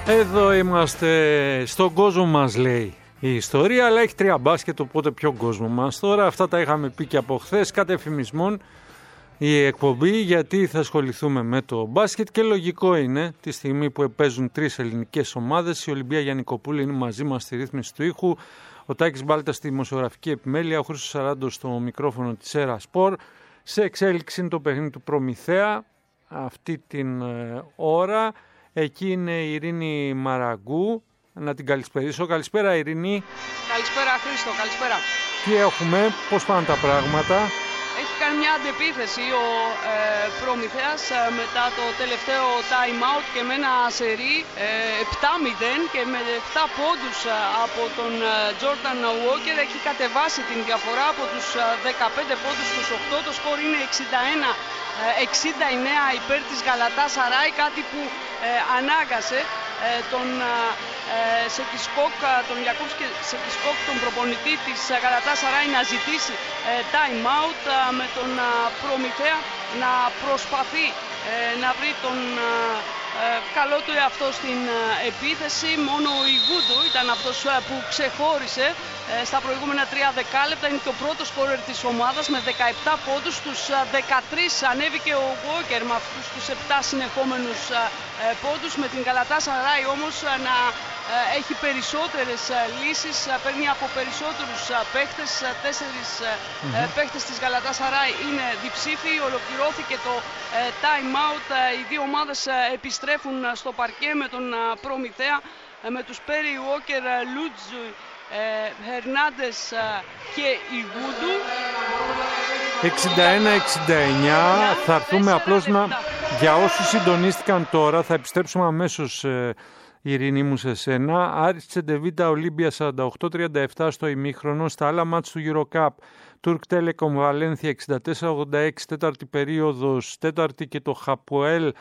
Εδώ είμαστε, στον κόσμο μας λέει η ιστορία, αλλά έχει 3 μπάσκετ, οπότε ποιο κόσμο μας τώρα. Αυτά τα είχαμε πει και από χθες, κατ' εφημισμόν η εκπομπή, γιατί θα ασχοληθούμε με το μπάσκετ και λογικό είναι τη στιγμή που παίζουν 3 ελληνικές ομάδες. Η Ολυμπία Γιαννικοπούλου είναι μαζί μας στη ρύθμιση του ήχου, ο Τάκης Μπάλτας στη δημοσιογραφική επιμέλεια, ο Χρήστος Σαράντος στο μικρόφωνο της Έρα Σπορ. Σε εξέλιξη είναι το παιχνίδι του Προμηθέα αυτή την ώρα. Εκεί είναι η Ειρήνη Μαραγκού. Να την καλησπερίσω. Καλησπέρα Ειρήνη. Καλησπέρα Χρήστο, καλησπέρα. Τι έχουμε, πώς πάνε τα πράγματα? Έχει κάνει μια αντεπίθεση ο Προμηθέας μετά το τελευταίο time out και με ένα σερί 7-0 και με 7 πόντους από τον Jordan Walker έχει κατεβάσει την διαφορά από τους 15 πόντους στους 8. Το σκορ είναι 61-69 υπέρ της Γαλατάσαράι, κάτι που ανάγκασε τον Σεκισκόκ, τον Ιακούβ Σεκισκόκ, τον προπονητή της Γαλατάσαράι, να ζητήσει time out, με τον Προμηθέα να προσπαθεί να βρει τον καλό του εαυτό στην επίθεση. Μόνο ο Ιγούντου ήταν αυτός που ξεχώρισε στα προηγούμενα 3 δεκάλεπτα. Είναι και ο πρώτος σκόρερ της ομάδας με 17 πόντους. Στους 13 ανέβηκε ο Walker με αυτούς τους 7 συνεχόμενους πόντους. Με την Γαλατάσαράι όμως να έχει περισσότερες λύσεις, παίρνει από περισσότερους παίχτες. 4 παίχτες της Γαλατάσαράι είναι διψήφιοι. Ολοκληρώθηκε το time out. Οι δύο ομάδες επιστρέφουν στο παρκέ με τον Προμηθέα, με τους Πέρι, Walker, Λούτζου, Χερνάντες και Ιγούντου. 61-69. Θα έρθουμε απλώς για όσους συντονίστηκαν τώρα, θα επιστρέψουμε αμέσως, Ειρήνη μου, σε σένα. Άρης Τσεντεβίτα Ολύμπια 48-37 στο ημίχρονο. Στα άλλα μάτς του EuroCup, Τουρκ Τέλεκομ Βαλένθια 64-86, τέταρτη περίοδος, τέταρτη, και το Χαποέλ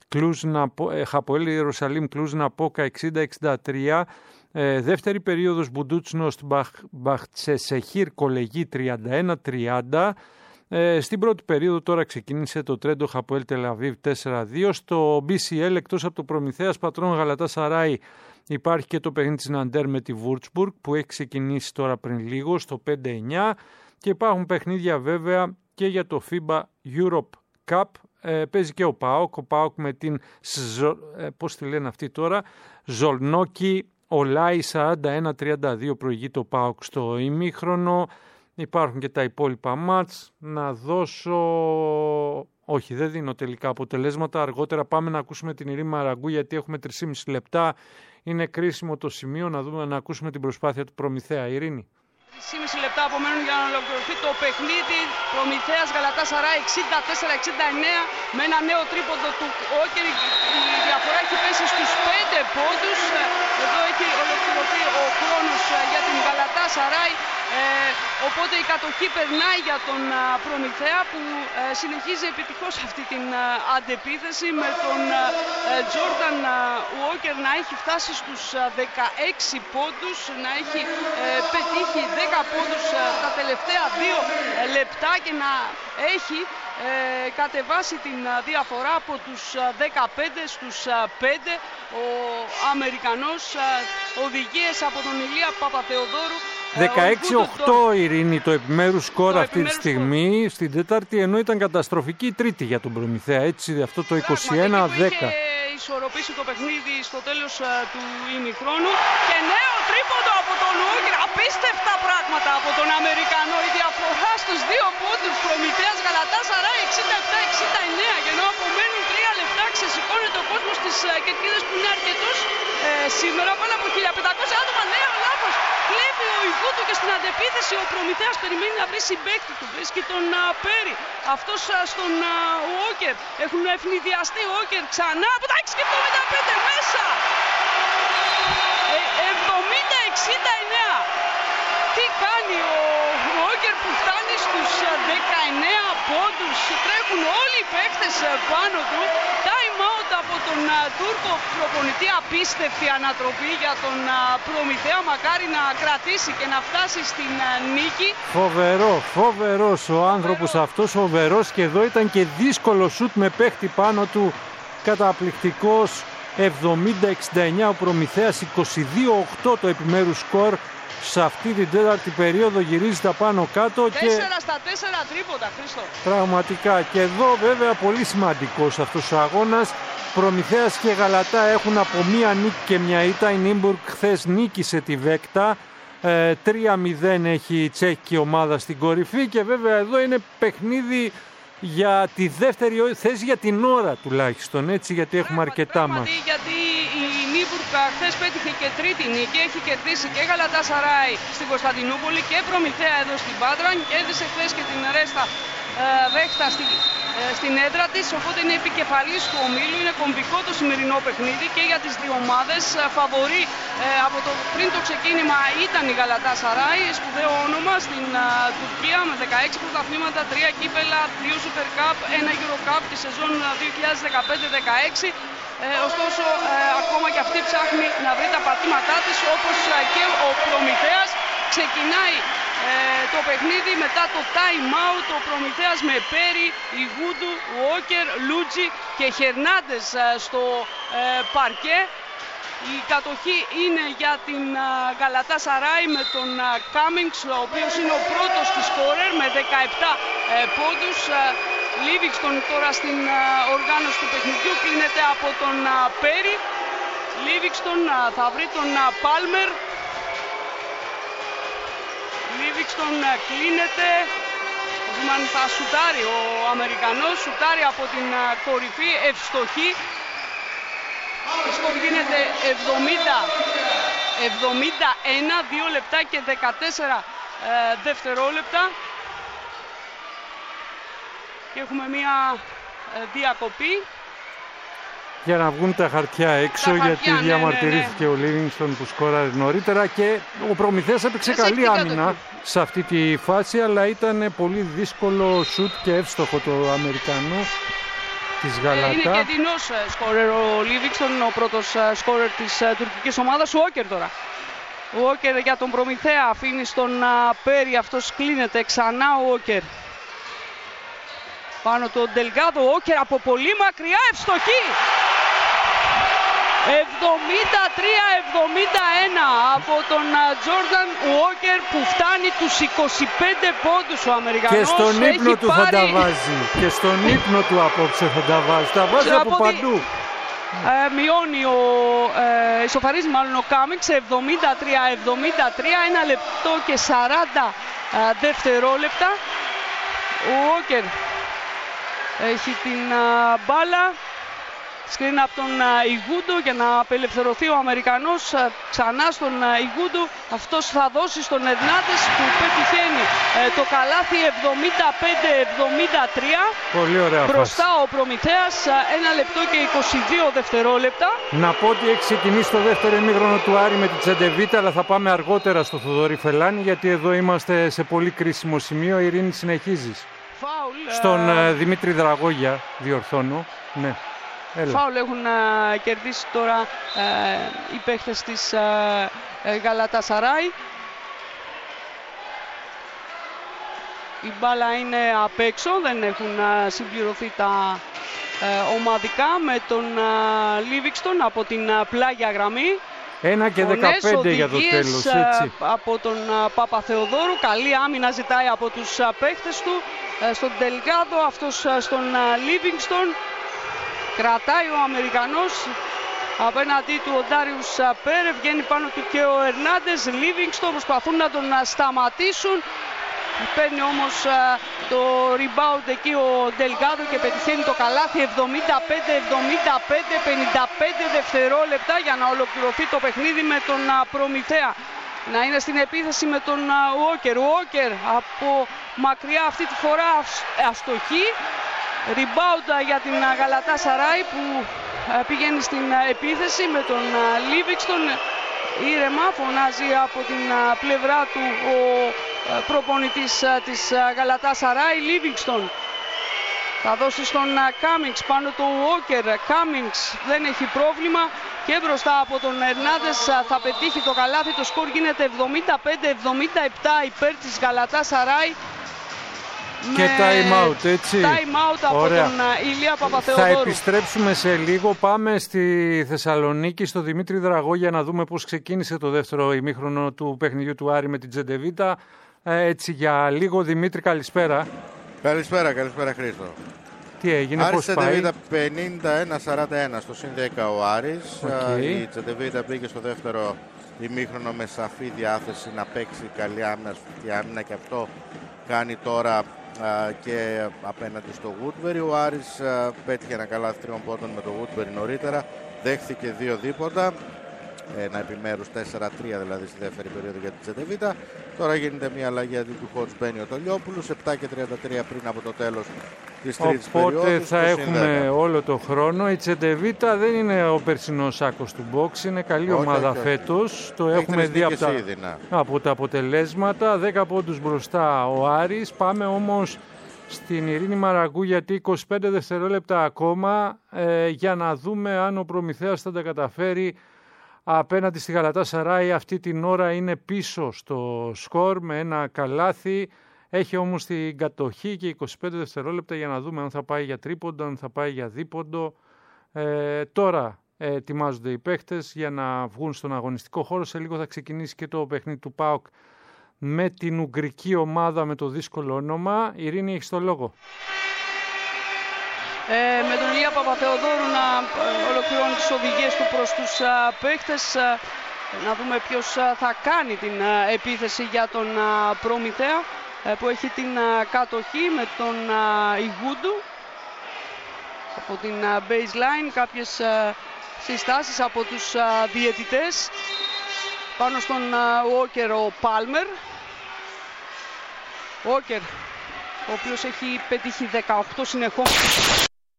Ιερουσαλήμ Κλούζνα Πόκα 60-63. Δεύτερη περίοδος, Μπουντούτσνοστ Μπαχτσεσεχήρ Κολεγί 31-30. Στην πρώτη περίοδο τώρα ξεκίνησε το Τρέντο Χαποέλ Τελαβίβ 4-2. Στο BCL, εκτός από το Προμηθέας Πατρών Γαλατάσαράι, υπάρχει και το παιχνίδι της Ναντέρ με τη Βούρτσμπουργκ που έχει ξεκινήσει τώρα πριν λίγο στο 5-9, και υπάρχουν παιχνίδια βέβαια και για το FIBA Europe Cup. Παίζει και ο ΠΑΟΚ με την πώς τη λένε αυτή τώρα, Ζολνόκι Ολάι 41-32 προηγεί το ΠΑΟΚ στο ημίχρονο. Υπάρχουν και τα υπόλοιπα μάτς. Να δώσω... Όχι, δεν δίνω τελικά αποτελέσματα. Αργότερα πάμε να ακούσουμε την Ειρήνη Μαραγκού, γιατί έχουμε 3,5 λεπτά. Είναι κρίσιμο το σημείο να ακούσουμε την προσπάθεια του Προμηθέα. Ειρήνη. 3,5 λεπτά απομένουν για να ολοκληρωθεί το παιχνίδι. Προμηθέας Γαλατάσαράι 64-69 με ένα νέο τρίποντο του Walker. Η διαφορά έχει πέσει στους 5 πόντους. Εδώ έχει ολοκληρωθεί ο χρόνος για την Γαλατάσαράι. Οπότε η κατοχή περνάει για τον Προμηθέα, που συνεχίζει επιτυχώς αυτή την αντεπίθεση, με τον Jordan Walker να έχει φτάσει στους 16 πόντους, να έχει πετύχει 10 πόντους τα τελευταία 2 λεπτά και να έχει κατεβάσει την διαφορά από τους 15 στους 5. Ο Αμερικανός, οδηγίες από τον Ηλία Παπαθεοδόρου. 16-8 Ειρήνη το επιμέρους σκορ αυτή τη στιγμή στην τέταρτη, ενώ ήταν καταστροφική η τρίτη για τον Προμηθέα, έτσι, αυτό το 21-10. Είχε ισορροπήσει το παιχνίδι στο τέλος του ημιχρόνου, και νέο τρίποντο από τον Walker. Απίστευτα πράγματα από τον Αμερικανό. Η διαφορά στους 2 πόντους. Προμηθέας Γαλατάσαράι 67-69, και ενώ απομένουν 3 λεπτά ξεσηκώνεται ο κόσμος στις κερκίδες, που είναι αρκετός σήμερα, πάνω από 1500 άτομα. Νέο λάθος. Κλέβει ο Ιγούντου και στην αντεπίθεση ο Προμηθέας περιμένει να βρει συμπαίκτη του. Βρίσκει τον Πέρι. Αυτός στον Walker. Έχουν ευνηδιαστεί. Ο Walker ξανά από τα 6,75 μέσα. 70-69. Τι κάνει ο Walker που φτάνει στους 19 πόντους. Τρέχουν όλοι οι παίκτες πάνω του. Time out από τον Τούρκο προπονητή. Απίστευτη ανατροπή για τον Προμηθέα. Μακάρι να κρατήσει και να φτάσει στην νίκη. Φοβερός ο άνθρωπος αυτός, φοβερός, και εδώ ήταν και δύσκολο σουτ με παίχτη πάνω του. Καταπληκτικός 70-69 ο Προμηθέας, 22-8 το επιμέρους σκορ. Σε αυτή την τέταρτη περίοδο γυρίζει τα πάνω κάτω. 4 στα 4 τρίποτα, Χρήστο. Πραγματικά. Και εδώ βέβαια πολύ σημαντικός αυτός ο αγώνας. Προμηθέας και Γαλατά έχουν από μία νίκη και μια ήττα. Η Νίμπουργκ χθες νίκησε τη Βέκτα. 3-0 έχει η τσέχικη ομάδα στην κορυφή. Και βέβαια εδώ είναι παιχνίδι για τη δεύτερη θέση για την ώρα τουλάχιστον, έτσι, γιατί έχουμε αρκετά μας. Γιατί η Νίμπουργκ χθες πέτυχε και τρίτη νίκη, έχει κερδίσει και Γαλατάσαράι στην Κωνσταντινούπολη και Προμηθέα εδώ στην Πάτρα. Κέρδισε χθες και την Ρέστα Βέχτα στην έδρα της, οπότε είναι επικεφαλής του ομίλου. Είναι κομβικό το σημερινό παιχνίδι και για τις δύο ομάδες. Φαβορί από το πριν το ξεκίνημα ήταν η Γαλατάσαράι, σπουδαίο όνομα στην Τουρκία με 16 πρωταθλήματα, 3 κύπελα, 2 Super Cup, 1 Euro Cup τη σεζόν 2015-16. Ωστόσο ακόμα και αυτή ψάχνει να βρει τα πατήματά της, όπως και ο Προμηθέας. Ξεκινάει το παιχνίδι μετά το time out, ο Προμηθέας με Πέρι, Ιγούντου, Walker, Λούτζι και Χερνάντες στο παρκέ. Η κατοχή είναι για την Γαλατάσαράι με τον Κάμινγκς, ο οποίος είναι ο πρώτος της σκόρερ με 17 πόντους. Λίβινγκστον τώρα στην οργάνωση του παιχνιδιού κλείνεται από τον Πέρι. Λίβινγκστον θα βρει τον Πάλμερ. Λίβινγκστον κλείνεται. Θα σουτάρει ο Αμερικανός, σουτάρει από την κορυφή, ευστοχή. Το σκορ γίνεται 70-71, 2 λεπτά και 14 δευτερόλεπτα. Και έχουμε μία διακοπή. Για να βγουν τα χαρτιά έξω, γιατί διαμαρτυρήθηκε ο Λίβινγκστον που σκόραρε νωρίτερα και ο Προμηθέας έπαιξε καλή άμυνα σε αυτή τη φάση, αλλά ήταν πολύ δύσκολο σουτ και εύστοχο το Αμερικανό της Γαλατά. Είναι και δεινός σκόρερ ο Λίβινγκστον, ο πρώτος σκόρερ της τουρκικής ομάδας. Ο Walker τώρα. Ο Walker για τον Προμηθέα αφήνει στον Πέρι, αυτός κλείνεται ξανά ο Walker. Πάνω τον Ντελγκάδο, ο Walker από πολύ μακριά, ευστοχή! 73-71 από τον Τζόρνταν Walker που φτάνει τους 25 πόντους ο Αμερικανός. Και στον ύπνο του θα τα βάζει. Και στον ύπνο του απόψε θα τα βάζει. Τα βάζει από παντού. Μειώνει ισοφαρίζει μάλλον ο Κάμινγκς 73-73, 1 λεπτό και 40 δευτερόλεπτα. Ο Walker έχει την μπάλα. Σκριν από τον Ιγούντο για να απελευθερωθεί ο Αμερικανός. Ξανά στον Ιγούντο. Αυτός θα δώσει στον Ερνάντες που πετυχαίνει το καλάθι 75-73. Πολύ ωραία μπροστά φάση. Ο Προμηθέας 1 λεπτό και 22 δευτερόλεπτα. Να πω ότι έχει ξεκινήσει το δεύτερο ημίχρονο του Άρη με την Τσεντεβίτα, αλλά θα πάμε αργότερα στο Θοδωρή Φελάνη, γιατί εδώ είμαστε σε πολύ κρίσιμο σημείο. Η Ειρήνη, συνεχίζεις. Φάουλ. Στον Δημήτρη Δραγόγια διορθώνω. Ναι. Φάουλ έχουν κερδίσει τώρα οι παίχτες της Γαλατάσαράι. Η μπάλα είναι απ' έξω, δεν έχουν συμπληρωθεί τα ομαδικά με τον Λίβινγκστον από την πλάγια γραμμή. 1 και 15 για το τέλος, έτσι. Από τον Παπαθεοδόρου, καλή άμυνα ζητάει από τους παίχτες του. Στον Ντελγκάδο, αυτός στον Λίβινγκστον. Κρατάει ο Αμερικανός, απέναντί του ο Ντάριους Πέρε, βγαίνει πάνω του και ο Ερνάντες. Λίβινγκστον προσπαθούν να τον σταματήσουν, παίρνει όμως το rebound εκεί ο Ντελγκάδο και πετυχαίνει το καλάθι. 75-75, 55 δευτερόλεπτα για να ολοκληρωθεί το παιχνίδι με τον Προμηθέα να είναι στην επίθεση με τον Walker. Walker από μακριά αυτή τη φορά αστοχή. Rebound για την Γαλατάσαράι που πηγαίνει στην επίθεση με τον Λίβινγκστον. Ήρεμα φωνάζει από την πλευρά του ο προπονητής της Γαλατάσαράι. Λίβινγκστον θα δώσει στον Κάμινγκς, πάνω το Walker. Κάμινγκς δεν έχει πρόβλημα και μπροστά από τον Ερνάντες θα πετύχει το καλάθι. Το σκορ γίνεται 75-77 υπέρ της Γαλατάσαράι. Και time out, έτσι. Time out από Ωραία. τον Ηλία Παπαθεοδόρου. Θα επιστρέψουμε σε λίγο. Πάμε στη Θεσσαλονίκη, στο Δημήτρη Δραγώ, για να δούμε πώς ξεκίνησε το δεύτερο ημίχρονο του παιχνιδιού του Άρη με την Τζεντεβίτα. Έτσι για λίγο. Δημήτρη, καλησπέρα. Καλησπέρα Χρήστο. Τι έγινε, πώς πάει? Άρης Τζεντεβίτα 51-41 στο συν 10 ο Άρης. Okay. Η Τζεντεβίτα μπήκε στο δεύτερο ημίχρονο με σαφή διάθεση να παίξει καλή άμυνα και αυτό κάνει τώρα και απέναντι στο Woodbury. Ο Άρης πέτυχε ένα καλάθι 3 πόντων με το Woodbury νωρίτερα, δέχθηκε 2 δίποτα, ένα επιμέρους 4-3 δηλαδή στη δεύτερη περίοδο για την Τζεντεβίτα. Τώρα γίνεται μια αλλαγή αντί του coach μπαίνει ο Τολιόπουλος, 7 και 33 πριν από το τέλος της τρίτης περίοδου. Οπότε θα έχουμε όλο το χρόνο. Η Τζεντεβίτα δεν είναι ο περσινός Άκος του box, είναι καλή ομάδα φέτος. Το έχουμε δει από τα αποτελέσματα. 10 πόντους μπροστά ο Άρης. Πάμε όμως στην Ειρήνη Μαραγκού, γιατί 25 δευτερόλεπτα ακόμα για να δούμε αν ο Προμηθέας θα τα καταφέρει απέναντι στη Γαλατάσαράι. Αυτή την ώρα είναι πίσω στο σκορ με ένα καλάθι. Έχει όμως την κατοχή και 25 δευτερόλεπτα για να δούμε αν θα πάει για τρίποντο, αν θα πάει για δίποντο. Τώρα ετοιμάζονται οι παίχτες για να βγουν στον αγωνιστικό χώρο. Σε λίγο θα ξεκινήσει και το παιχνίδι του ΠΑΟΚ με την ουγγρική ομάδα με το δύσκολο όνομα. Ειρήνη, έχεις το λόγο. Με τον Ηλία Παπαθεοδόρου να ολοκληρώνει τις οδηγίες του προς τους παίχτες. Να δούμε ποιος θα κάνει την επίθεση για τον Προμηθέα, που έχει την κατοχή με τον Ιγούντου από την baseline. Κάποιες συστάσεις από τους διαιτητές πάνω στον Walker, ο Palmer. Walker, ο οποίος έχει πετύχει 18 συνεχόμενες.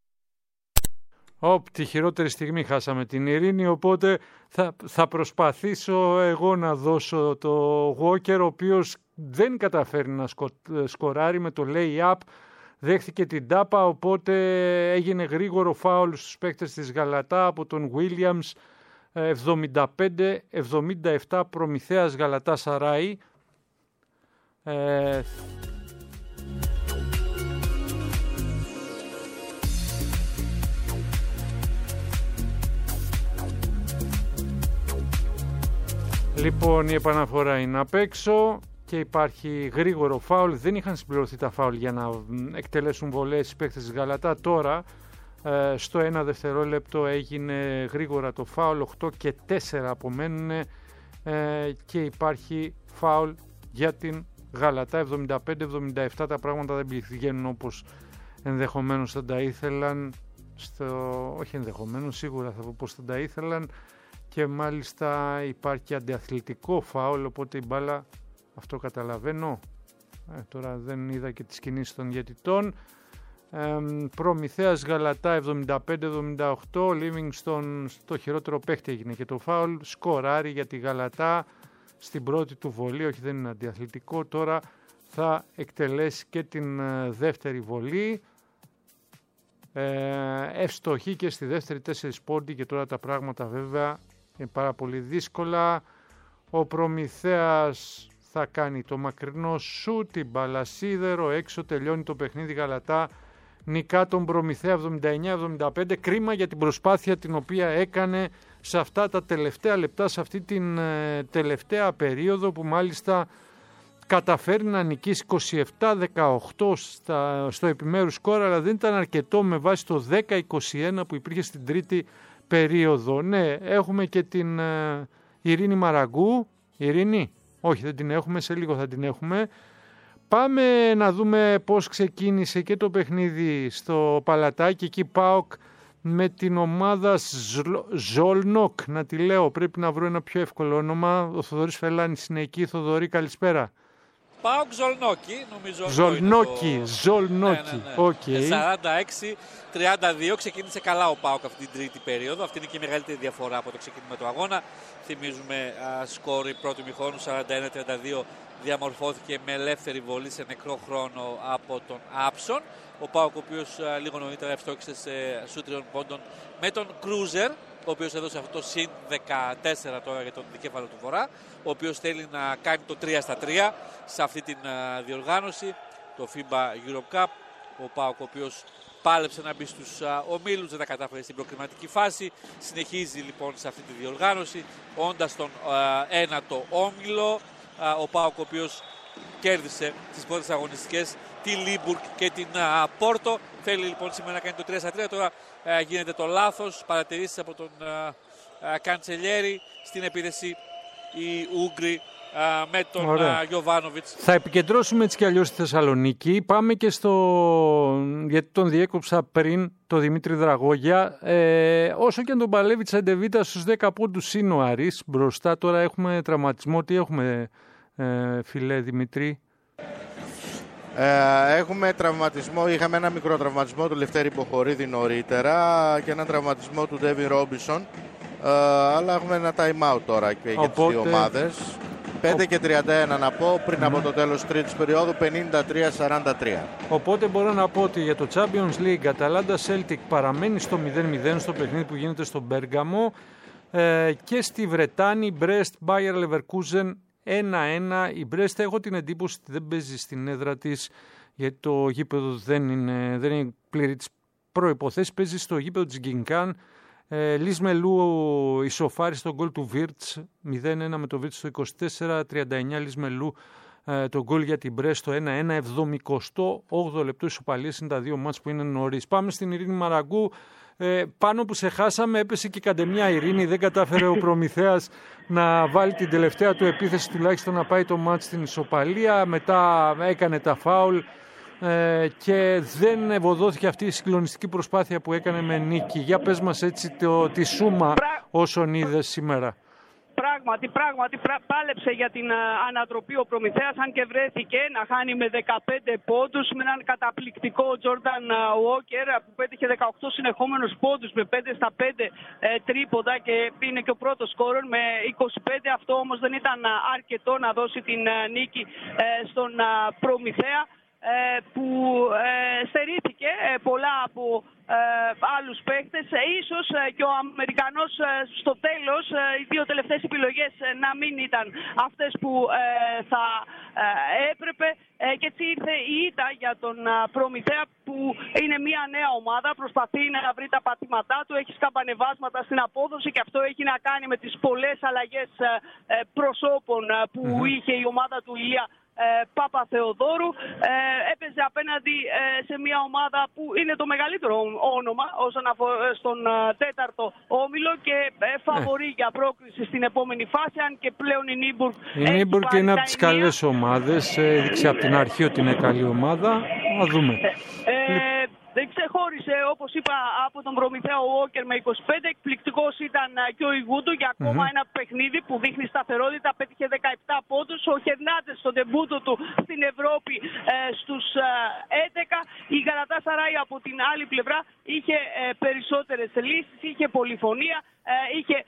Τη χειρότερη στιγμή χάσαμε την Ειρήνη, οπότε θα προσπαθήσω εγώ να δώσω το Walker, ο οποίος δεν καταφέρει να σκοράρει με το lay-up, δέχθηκε την τάπα, οπότε έγινε γρήγορο φάουλ στους παίκτες της Γαλατά από τον Williams. 75-77 Προμηθέας Γαλατάσαράι. Λοιπόν, η επαναφορά είναι απ' έξω και υπάρχει γρήγορο φάουλ. Δεν είχαν συμπληρωθεί τα φάουλ για να εκτελέσουν βολές οι παίκτες της Γαλατά. Τώρα, στο 1 δευτερόλεπτο έγινε γρήγορα το φάουλ. 8 και 4 απομένουν και υπάρχει φάουλ για την Γαλατά. 75-77 τα πράγματα δεν πηγαίνουν όπως ενδεχομένως θα τα ήθελαν. Όχι ενδεχομένως, σίγουρα θα πω πώς θα τα ήθελαν. Και μάλιστα υπάρχει αντιαθλητικό φάουλ, οπότε η μπάλα, αυτό καταλαβαίνω. Τώρα δεν είδα και τις κινήσεις των διαιτητών. Προμηθέας Γαλατά 75-78, Λίβινγκστον στο χειρότερο παίχτη έγινε και το φάουλ. Σκοράρει για τη Γαλατά στην πρώτη του βολή, όχι δεν είναι αντιαθλητικό. Τώρα θα εκτελέσει και την δεύτερη βολή. Ευστοχή και στη δεύτερη 4 πόντι και τώρα τα πράγματα βέβαια είναι πάρα πολύ δύσκολα. Ο Προμηθέας θα κάνει το μακρινό σουτ, την μπάλα σίδερο, έξω τελειώνει το παιχνίδι. Γαλατά νικά τον Προμηθέα 79-75. Κρίμα για την προσπάθεια την οποία έκανε σε αυτά τα τελευταία λεπτά, σε αυτή την τελευταία περίοδο που μάλιστα καταφέρει να νικήσει 27-18 στο επιμέρους σκορ, αλλά δεν ήταν αρκετό με βάση το 10-21 που υπήρχε στην τρίτη περίοδο. Ναι, έχουμε και την Ειρήνη Μαραγκού. Ειρήνη, όχι δεν την έχουμε, σε λίγο θα την έχουμε. Πάμε να δούμε πώς ξεκίνησε και το παιχνίδι στο Παλατάκι. Εκεί ΠΑΟΚ με την ομάδα Ζολνόκ, να τη λέω, πρέπει να βρω ένα πιο εύκολο όνομα. Ο Θοδωρής Φελάνης είναι εκεί. Θοδωρή, καλησπέρα. ΠΑΟΚ Ζολνόκι, νομίζω. Ζολνόκι. Ναι. Okay. 46-32, ξεκίνησε καλά ο ΠΑΟΚ αυτή την τρίτη περίοδο. Αυτή είναι και η μεγαλύτερη διαφορά από το ξεκίνημα του αγώνα. Θυμίζουμε σκόρ πρώτου ημιχρόνου 41-32, διαμορφώθηκε με ελεύθερη βολή σε νεκρό χρόνο από τον Άψον. Ο ΠΑΟΚ, ο οποίος λίγο νωρίτερα ευστόχησε σε σου 3 πόντων με τον Κρούζερ, ο οποίος έδωσε αυτό το συν 14 τώρα για τον δικέφαλο του Βορρά, ο οποίος θέλει να κάνει το 3 στα 3 σε αυτή την διοργάνωση. το FIBA Europe Cup. Ο ΠΑΟΚ, ο οποίος πάλεψε να μπει στους ομίλους, δεν τα κατάφερε στην προκριματική φάση. Συνεχίζει λοιπόν σε αυτή τη διοργάνωση, όντας στον ένατο όμιλο. Ο ΠΑΟΚ, ο οποίος κέρδισε τις πρώτες αγωνιστικές τη Λίμπουργκ και την Πόρτο. Θέλει λοιπόν σήμερα να κάνει το 3-3. Τώρα γίνεται το λάθος. Παρατηρήσεις από τον Καντσελιέρη. Στην επίθεση οι Ούγγροι με τον Γιοβάνοβιτς. Θα επικεντρώσουμε έτσι κι αλλιώς στη Θεσσαλονίκη. Πάμε και γιατί τον διέκοψα πριν, το Δημήτρη Δραγόγια. Όσο και αν τον παλεύει Τσαντεβίτα, στους 10 πόντους είναι ο Άρης. Μπροστά τώρα έχουμε τραυματισμό. Τι έχουμε, φιλέ Δημήτρη? Έχουμε τραυματισμό. Είχαμε ένα μικρό τραυματισμό του Λευτέρη Μποχορίδη νωρίτερα και ένα τραυματισμό του Ντέβιν Ρόμπινσον. Αλλά έχουμε ένα time out τώρα και για τις δύο ομάδες. 5 και 31 να πω πριν από το τέλος της τρίτης περίοδου, 53-43. Οπότε μπορώ να πω ότι για το Champions League Αταλάντα Celtic παραμένει στο 0-0 στο παιχνίδι που γίνεται στο Μπέργαμο, και στη Βρετάνη Brest Bayer Leverkusen 1-1. Η Brest έχω την εντύπωση ότι δεν παίζει στην έδρα της, γιατί το γήπεδο δεν είναι πλήρη της προϋποθέσεις. Παίζει στο γήπεδο της Γκινκάν. Λις Μελού ισοφάρει στον γκολ του Βίρτς 0-1 με το Βίρτς στο 24-39. Λις Μελού το γκολ για την Μπρέστ στο 1-1, 78 λεπτό ισοπαλίες είναι τα δύο μάτς που είναι νωρίς. Πάμε στην Ειρήνη Μαραγκού. Πάνω που σε χάσαμε έπεσε και η Καντεμιά Ειρήνη, δεν κατάφερε ο Προμηθέας να βάλει την τελευταία του επίθεση τουλάχιστον να πάει το μάτς στην ισοπαλία. Μετά έκανε τα φάουλ και δεν ευωδόθηκε αυτή η συγκλονιστική προσπάθεια που έκανε με νίκη. Για πες μας έτσι τη σούμα όσων είδες σήμερα. Πράγματι πάλεψε για την ανατροπή ο Προμηθέας, αν και βρέθηκε να χάνει με 15 πόντους με έναν καταπληκτικό Τζόρνταν Walker που πέτυχε 18 συνεχόμενους πόντους με 5 στα 5 τρίποντα και είναι και ο πρώτος σκόρερ με 25. Αυτό όμως δεν ήταν αρκετό να δώσει την νίκη στον Προμηθέα, που στερήθηκε πολλά από άλλους παίχτες. Ίσως και ο Αμερικανός στο τέλος, οι δύο τελευταίες επιλογές να μην ήταν αυτές που θα έπρεπε, και έτσι ήρθε η ήττα για τον Προμηθέα, που είναι μια νέα ομάδα, προσπαθεί να βρει τα πατήματά του, έχει σκαμπανεβάσματα στην απόδοση και αυτό έχει να κάνει με τις πολλές αλλαγές προσώπων που είχε η ομάδα του Ηλία Παπαθεοδόρου. Έπαιζε απέναντι σε μια ομάδα που είναι το μεγαλύτερο όνομα όσον αφορά στον τέταρτο όμιλο και φαβορεί για πρόκριση στην επόμενη φάση, αν και πλέον η Νίμπουργκ είναι από τις καλές ομάδες, έδειξε από την αρχή ότι είναι καλή ομάδα. Να δούμε. Δεν ξεχώρισε, όπως είπα, από τον Προμηθέα ο Walker με 25. Εκπληκτικός ήταν και ο Ιγούντου για ακόμα ένα παιχνίδι που δείχνει σταθερότητα. Πέτυχε 17 πόντους. Ο Χερνάντες στον ντεμπούτο του στην Ευρώπη στους 11. Η Γκαλατάσαράι από την άλλη πλευρά είχε περισσότερες λύσεις, είχε πολυφωνία. Είχε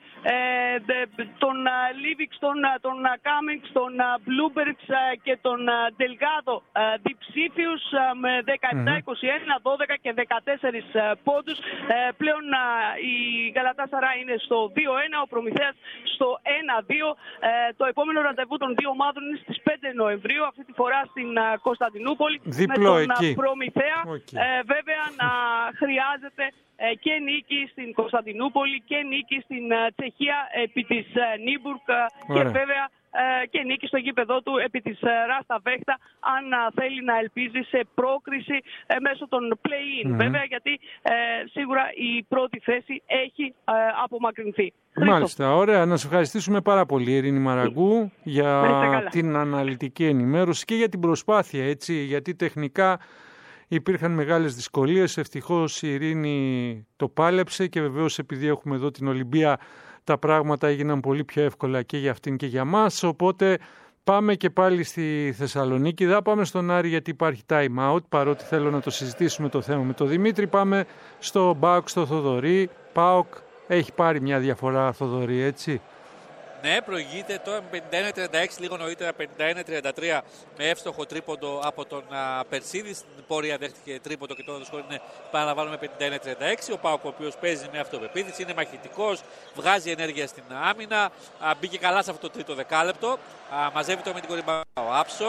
τον Λίβιξτον, τον Κάμινγκς, τον Μπλούμπεργκς και τον Ντελγάδο διψήφιους με 17, 21, 12 και 14 πόντους. Πλέον η Γκαλατάσαράι είναι στο 2-1, ο Προμηθέας στο 1-2. Το επόμενο ραντεβού των δύο ομάδων είναι στις 5 Νοεμβρίου, αυτή τη φορά στην Κωνσταντινούπολη. Διπλό με τον εκεί. Προμηθέα. Βέβαια να χρειάζεται και νίκη στην Κωνσταντινούπολη και νίκη στην Τσεχία επί της Νίμπουργκ και βέβαια και νίκη στο γήπεδό του επί της Ράστα Βέχτα, αν θέλει να ελπίζει σε πρόκριση μέσω των play-in. Βέβαια, γιατί σίγουρα η πρώτη θέση έχει απομακρυνθεί. Μάλιστα, ωραία. Να σε ευχαριστήσουμε πάρα πολύ, Ειρήνη Μαραγκού, για την αναλυτική ενημέρωση και για την προσπάθεια, έτσι, γιατί τεχνικά υπήρχαν μεγάλες δυσκολίες. Ευτυχώς η Ειρήνη το πάλεψε και βεβαίως επειδή έχουμε εδώ την Ολυμπία τα πράγματα έγιναν πολύ πιο εύκολα και για αυτήν και για μας. Οπότε πάμε και πάλι στη Θεσσαλονίκη. Δεν πάμε στον Άρη γιατί υπάρχει time out, παρότι θέλω να το συζητήσουμε το θέμα με τον Δημήτρη. Πάμε στο ΠΑΟΚ, στο Θοδωρή. ΠΑΟΚ έχει πάρει μια διαφορά, Θοδωρή, έτσι. Ναι, προηγείται τώρα με 51-36, λίγο νωρίτερα 51-33 με εύστοχο τρίποντο από τον Περσίδη. Στην πορεία δέχτηκε τρίποντο και τώρα το σκορ είναι, παραλαμβάνουμε, 51-36. Ο ΠΑΟΚ, ο οποίος παίζει με αυτοπεποίθηση, είναι μαχητικός, βγάζει ενέργεια στην άμυνα, μπήκε καλά σε αυτό το τρίτο δεκάλεπτο. Μαζεύει τώρα με την κορυμπά ο Άψον.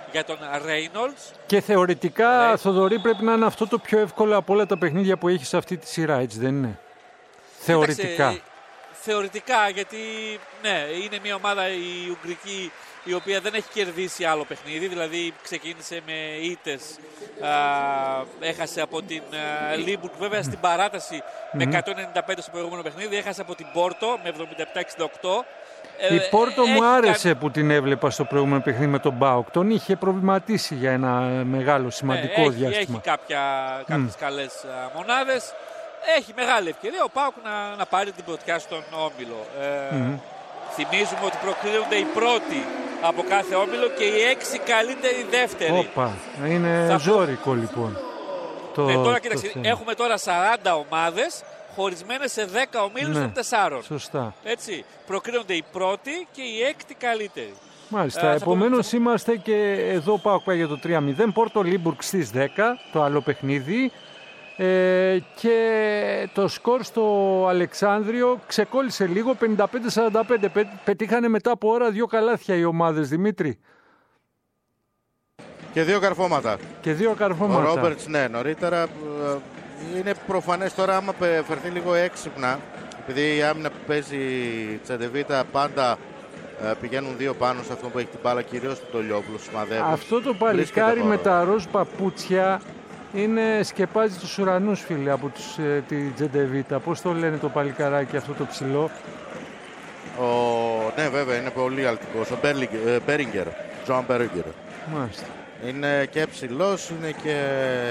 για τον Reynolds. Και θεωρητικά, Θοδωρή, πρέπει να είναι αυτό το πιο εύκολο από όλα τα παιχνίδια που έχει σε αυτή τη σειρά, έτσι δεν είναι? Θεωρητικά. Θεωρητικά, γιατί ναι, είναι μια ομάδα η Ουγγρική η οποία δεν έχει κερδίσει άλλο παιχνίδι, δηλαδή ξεκίνησε με ήττες, έχασε από την Λίμπουργκ βέβαια στην παράταση με 195 στο προηγούμενο παιχνίδι, έχασε από την Πόρτο με 77-68. Η Πόρτο μου άρεσε που την έβλεπα στο προηγούμενο παιχνίδι με τον ΠΑΟΚ. Τον είχε προβληματίσει για ένα μεγάλο σημαντικό διάστημα. Έχει κάποιες καλές μονάδες. Έχει μεγάλη ευκαιρία ο ΠΑΟΚ να πάρει την πρωτιά στον όμιλο. Θυμίζουμε ότι προκρίνονται οι πρώτοι από κάθε όμιλο και οι 6 καλύτεροι δεύτεροι. Όπα, είναι ζώρικο λοιπόν. Τώρα κοίταξε, έχουμε τώρα 40 ομάδες χωρισμένες σε 10 ομίλους των 4. Σωστά. Έτσι, προκρίνονται οι πρώτοι και οι 6 καλύτεροι. Μάλιστα, επομένως είμαστε και εδώ ΠΑΟΚ πάει για το 3-0. Πόρτο Λίμπουργκ στις 10, το άλλο παιχνίδι. Και το σκορ στο Αλεξάνδριο ξεκόλλησε λίγο, 55-45. Πετύχανε μετά από ώρα 2 καλάθια οι ομάδες, Δημήτρη. Και 2 καρφώματα. Ο Ρόμπερτς, ναι, νωρίτερα. Είναι προφανές τώρα, άμα φερθεί λίγο έξυπνα, επειδή η άμυνα που παίζει η Τσεντεβίτα πάντα πηγαίνουν 2 πάνω σε αυτό που έχει την μπάλα, κυρίως του Τολιόπουλου, σημαδεύουν. Αυτό το παλικάρι με τα ροζ παπούτσια σκεπάζει τους ουρανούς, φίλε, από τη Τζεντεβίτα. Πώς το λένε το παλικαράκι αυτό το ψηλό? Ναι, βέβαια, είναι πολύ αλτικός. Ο Μπέριγκερ, Τζον Μπέριγκερ. Μάλιστα. Είναι και ψηλός, είναι και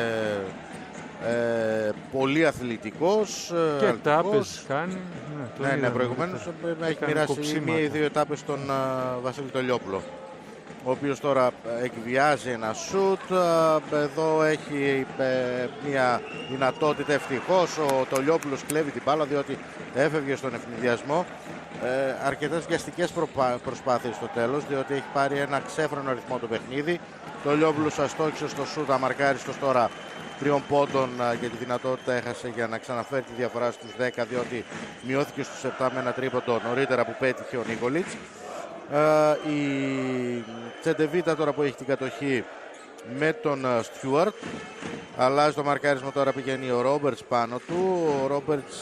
πολύ αθλητικός. Και τάπες κάνει. Ναι, προηγουμένως έχει μοιράσει μία ή 2 ετάπες στον Βασίλη Τολιόπουλο, ο οποίος τώρα εκβιάζει ένα σουτ. Εδώ έχει μια δυνατότητα, ευτυχώς ο Τολιόπουλος κλέβει την μπάλα, διότι έφευγε στον ευνηδιασμό. Αρκετές βιαστικές προσπάθειες στο τέλος, διότι έχει πάρει ένα ξέφρενο ρυθμό το παιχνίδι. Τολιόπουλος αστόχησε στο σουτ, αμαρκάριστος τώρα 3 πόντων, για τη δυνατότητα έχασε για να ξαναφέρει τη διαφορά στους 10, διότι μειώθηκε στους 7 με ένα τρίποντο νωρίτερα που πέτυχε ο Νίκολιτς. Η Τσεντεβίτα τώρα που έχει την κατοχή με τον Στιούαρτ, αλλάζει το μαρκάρισμα, τώρα πηγαίνει ο Ρόμπερτς πάνω του. Ο Ρόμπερτς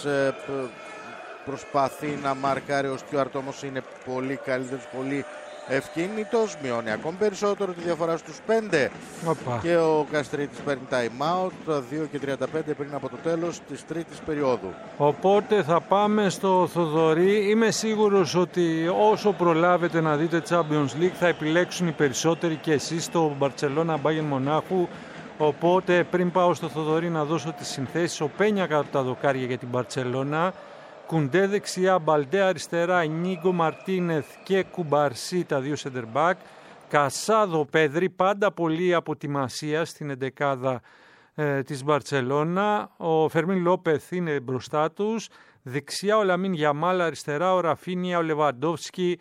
προσπαθεί να μαρκάρει, ο Στιούαρτ όμως είναι πολύ καλύτερος, πολύ ευκίνητος, μειώνει ακόμη περισσότερο τη διαφορά στους 5. Και ο Καστρίτης παίρνει time out 2:35 πριν από το τέλος της τρίτης περίοδου. Οπότε θα πάμε στο Θοδωρή. Είμαι σίγουρος ότι όσο προλάβετε να δείτε Champions League θα επιλέξουν οι περισσότεροι και εσείς στο Μπαρτσελώνα Μπάγεν Μονάχου. Οπότε πριν πάω στο Θοδωρή να δώσω τις συνθέσεις. Ο Πένια κάτω από τα δοκάρια για την Μπαρτσελώνα, Κουντέ δεξιά, Μπαλντέ αριστερά, Νίγκο Μαρτίνεθ και Κουμπαρσί τα 2 center back. Κασάδο, Πέδρη, πάντα πολύ αποτιμασία στην εντεκάδα της Μπαρτσελώνα. Ο Φερμίν Λόπεθ είναι μπροστά τους. Δεξιά ο Λαμίν Γιαμάλ, αριστερά ο Ραφίνια, ο Λεβαντόφσκι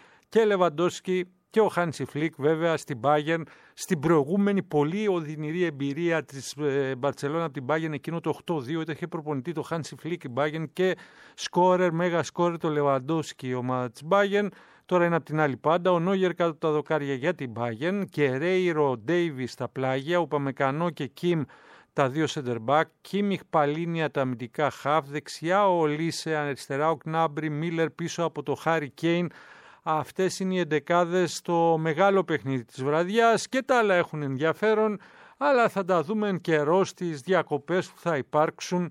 και ο Χάνσι Φλικ βέβαια στην Bayern. Στην προηγούμενη πολύ οδυνηρή εμπειρία της Μπαρτσελώνα από την Bayern, εκείνο το 8-2, είχε προπονητή το Χάνσι Φλικ η Bayern και σκόρερ, μέγα σκόρερ το Λεβαντόφσκι ο ομάδα της Bayern. Τώρα είναι από την άλλη πάντα. Ο Νόγερ κάτω από τα δοκάρια για την Bayern. Και Ρέιρο, Ντέιβις στα πλάγια. Ο Παμεκανό και Κιμ τα 2 center back. Κίμιχ, Παλίνια τα αμυντικά half. Δεξιά ο Λίσε, αριστερά ο Κνάμπρι, Μίλερ πίσω από το Χάρι Κέιν. Αυτές είναι οι εντεκάδες στο μεγάλο παιχνίδι της βραδιάς και τα άλλα έχουν ενδιαφέρον, αλλά θα τα δούμε εν καιρό στις διακοπές που θα υπάρξουν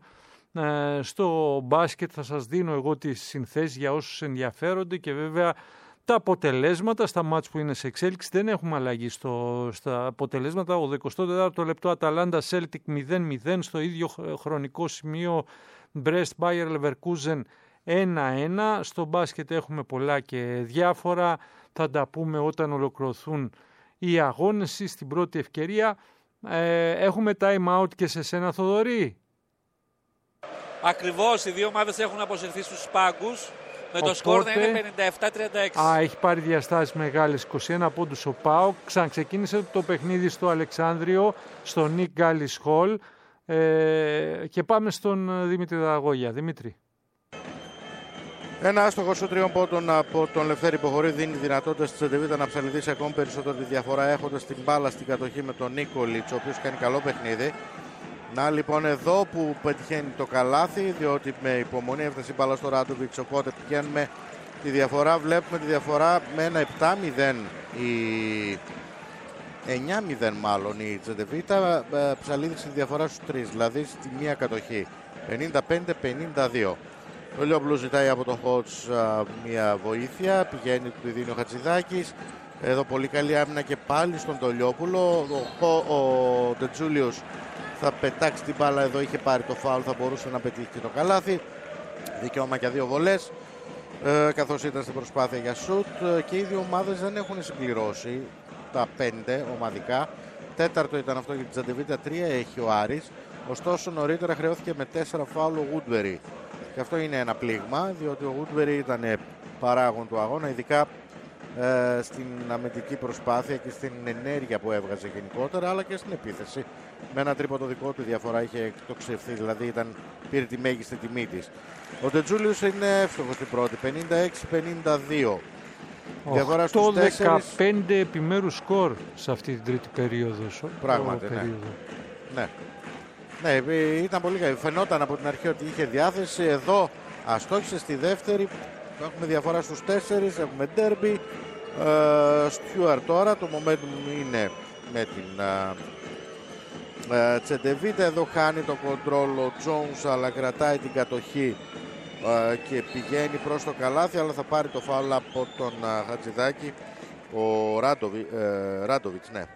στο μπάσκετ. Θα σας δίνω εγώ τις συνθέσεις για όσους ενδιαφέρονται και βέβαια τα αποτελέσματα στα μάτς που είναι σε εξέλιξη. Δεν έχουμε αλλαγή στα αποτελέσματα. Ο 24ο λεπτό Αταλάντα Celtic 0-0, στο ίδιο χρονικό σημείο Brest Bayer Leverkusen 1-1. Στο μπάσκετ έχουμε πολλά και διάφορα. Θα τα πούμε όταν ολοκληρωθούν οι αγώνες. Στην πρώτη ευκαιρία έχουμε time out και σε σένα, Θοδωρή. Ακριβώς, οι δύο ομάδες έχουν αποσυρθεί στους πάγκους. Με το σκορ να είναι 57-36. Έχει πάρει διαστάσεις μεγάλες, 21 πόντους ο ΠΑΟΚ. Ξαναξεκίνησε το παιχνίδι στο Αλεξάνδριο, στο Νίκ Γκάλις Χολ. Και πάμε στον Δημήτρη Δαγώγια. Δημήτρη. Ένα άστοχο σου 3 πόντων από τον Λευτέρη Ποχορίδη δίνει δυνατότητα στη Τσεντεβίτα να ψαλιδίσει ακόμη περισσότερο τη διαφορά, έχοντας την μπάλα στην κατοχή με τον Νίκολιτς, ο οποίος κάνει καλό παιχνίδι. Να λοιπόν εδώ που πετυχαίνει το καλάθι, διότι με υπομονή έφτασε η μπάλα στο Ράντοβιτς, οπότε πηγαίνουμε τη διαφορά, βλέπουμε τη διαφορά με ένα 7-0 η 9-0 μάλλον η Τσεντεβίτα, ψαλίδιξε τη διαφορά στους 3, δηλαδή στη μία κατοχή, 55-52. Ο Λιόπουλος ζητάει από τον Χότς μια βοήθεια, πηγαίνει, του δίνει ο Χατζηδάκης. Εδώ πολύ καλή άμυνα και πάλι στον Τολιόπουλο. Ο Ντετζούλιος θα πετάξει την μπάλα, εδώ είχε πάρει το φάουλ, θα μπορούσε να πετύχει και το καλάθι. Δικαίωμα για 2 βολές, καθώς ήταν στην προσπάθεια για σουτ, και οι δύο ομάδες δεν έχουν συμπληρώσει τα 5 ομαδικά. Τέταρτο ήταν αυτό για την Τσεντεβίτα, 3 έχει ο Άρης. Ωστόσο νωρίτερα χρεώθηκε με 4 φάουλ ο Woodbury. Και αυτό είναι ένα πλήγμα, διότι ο Woodbury ήταν παράγον του αγώνα, ειδικά στην αμυντική προσπάθεια και στην ενέργεια που έβγαζε γενικότερα, αλλά και στην επίθεση. Με ένα τρίποντο δικό του διαφορά είχε εκτοξευθεί, δηλαδή πήρε τη μέγιστη τιμή της. Ο Ντετζούλιος είναι εύστοχος στην πρώτη, 56-52. 8-15 επιμέρους σκορ σε αυτή την τρίτη περίοδο. Πράγματι, ναι. Ναι, ήταν πολύ καλή. Φαινόταν από την αρχή ότι είχε διάθεση. Εδώ αστόχησε στη δεύτερη. Έχουμε διαφορά στους 4. Έχουμε ντέρμπι. Στιούαρτ τώρα. Το momentum είναι με την Τσεντεβίτα. Εδώ χάνει το κοντρόλ ο Τζόουνς, αλλά κρατάει την κατοχή και πηγαίνει προς το καλάθι, αλλά θα πάρει το φάουλ από τον Χατζηδάκη. Ο Ράντοβιτς, ναι.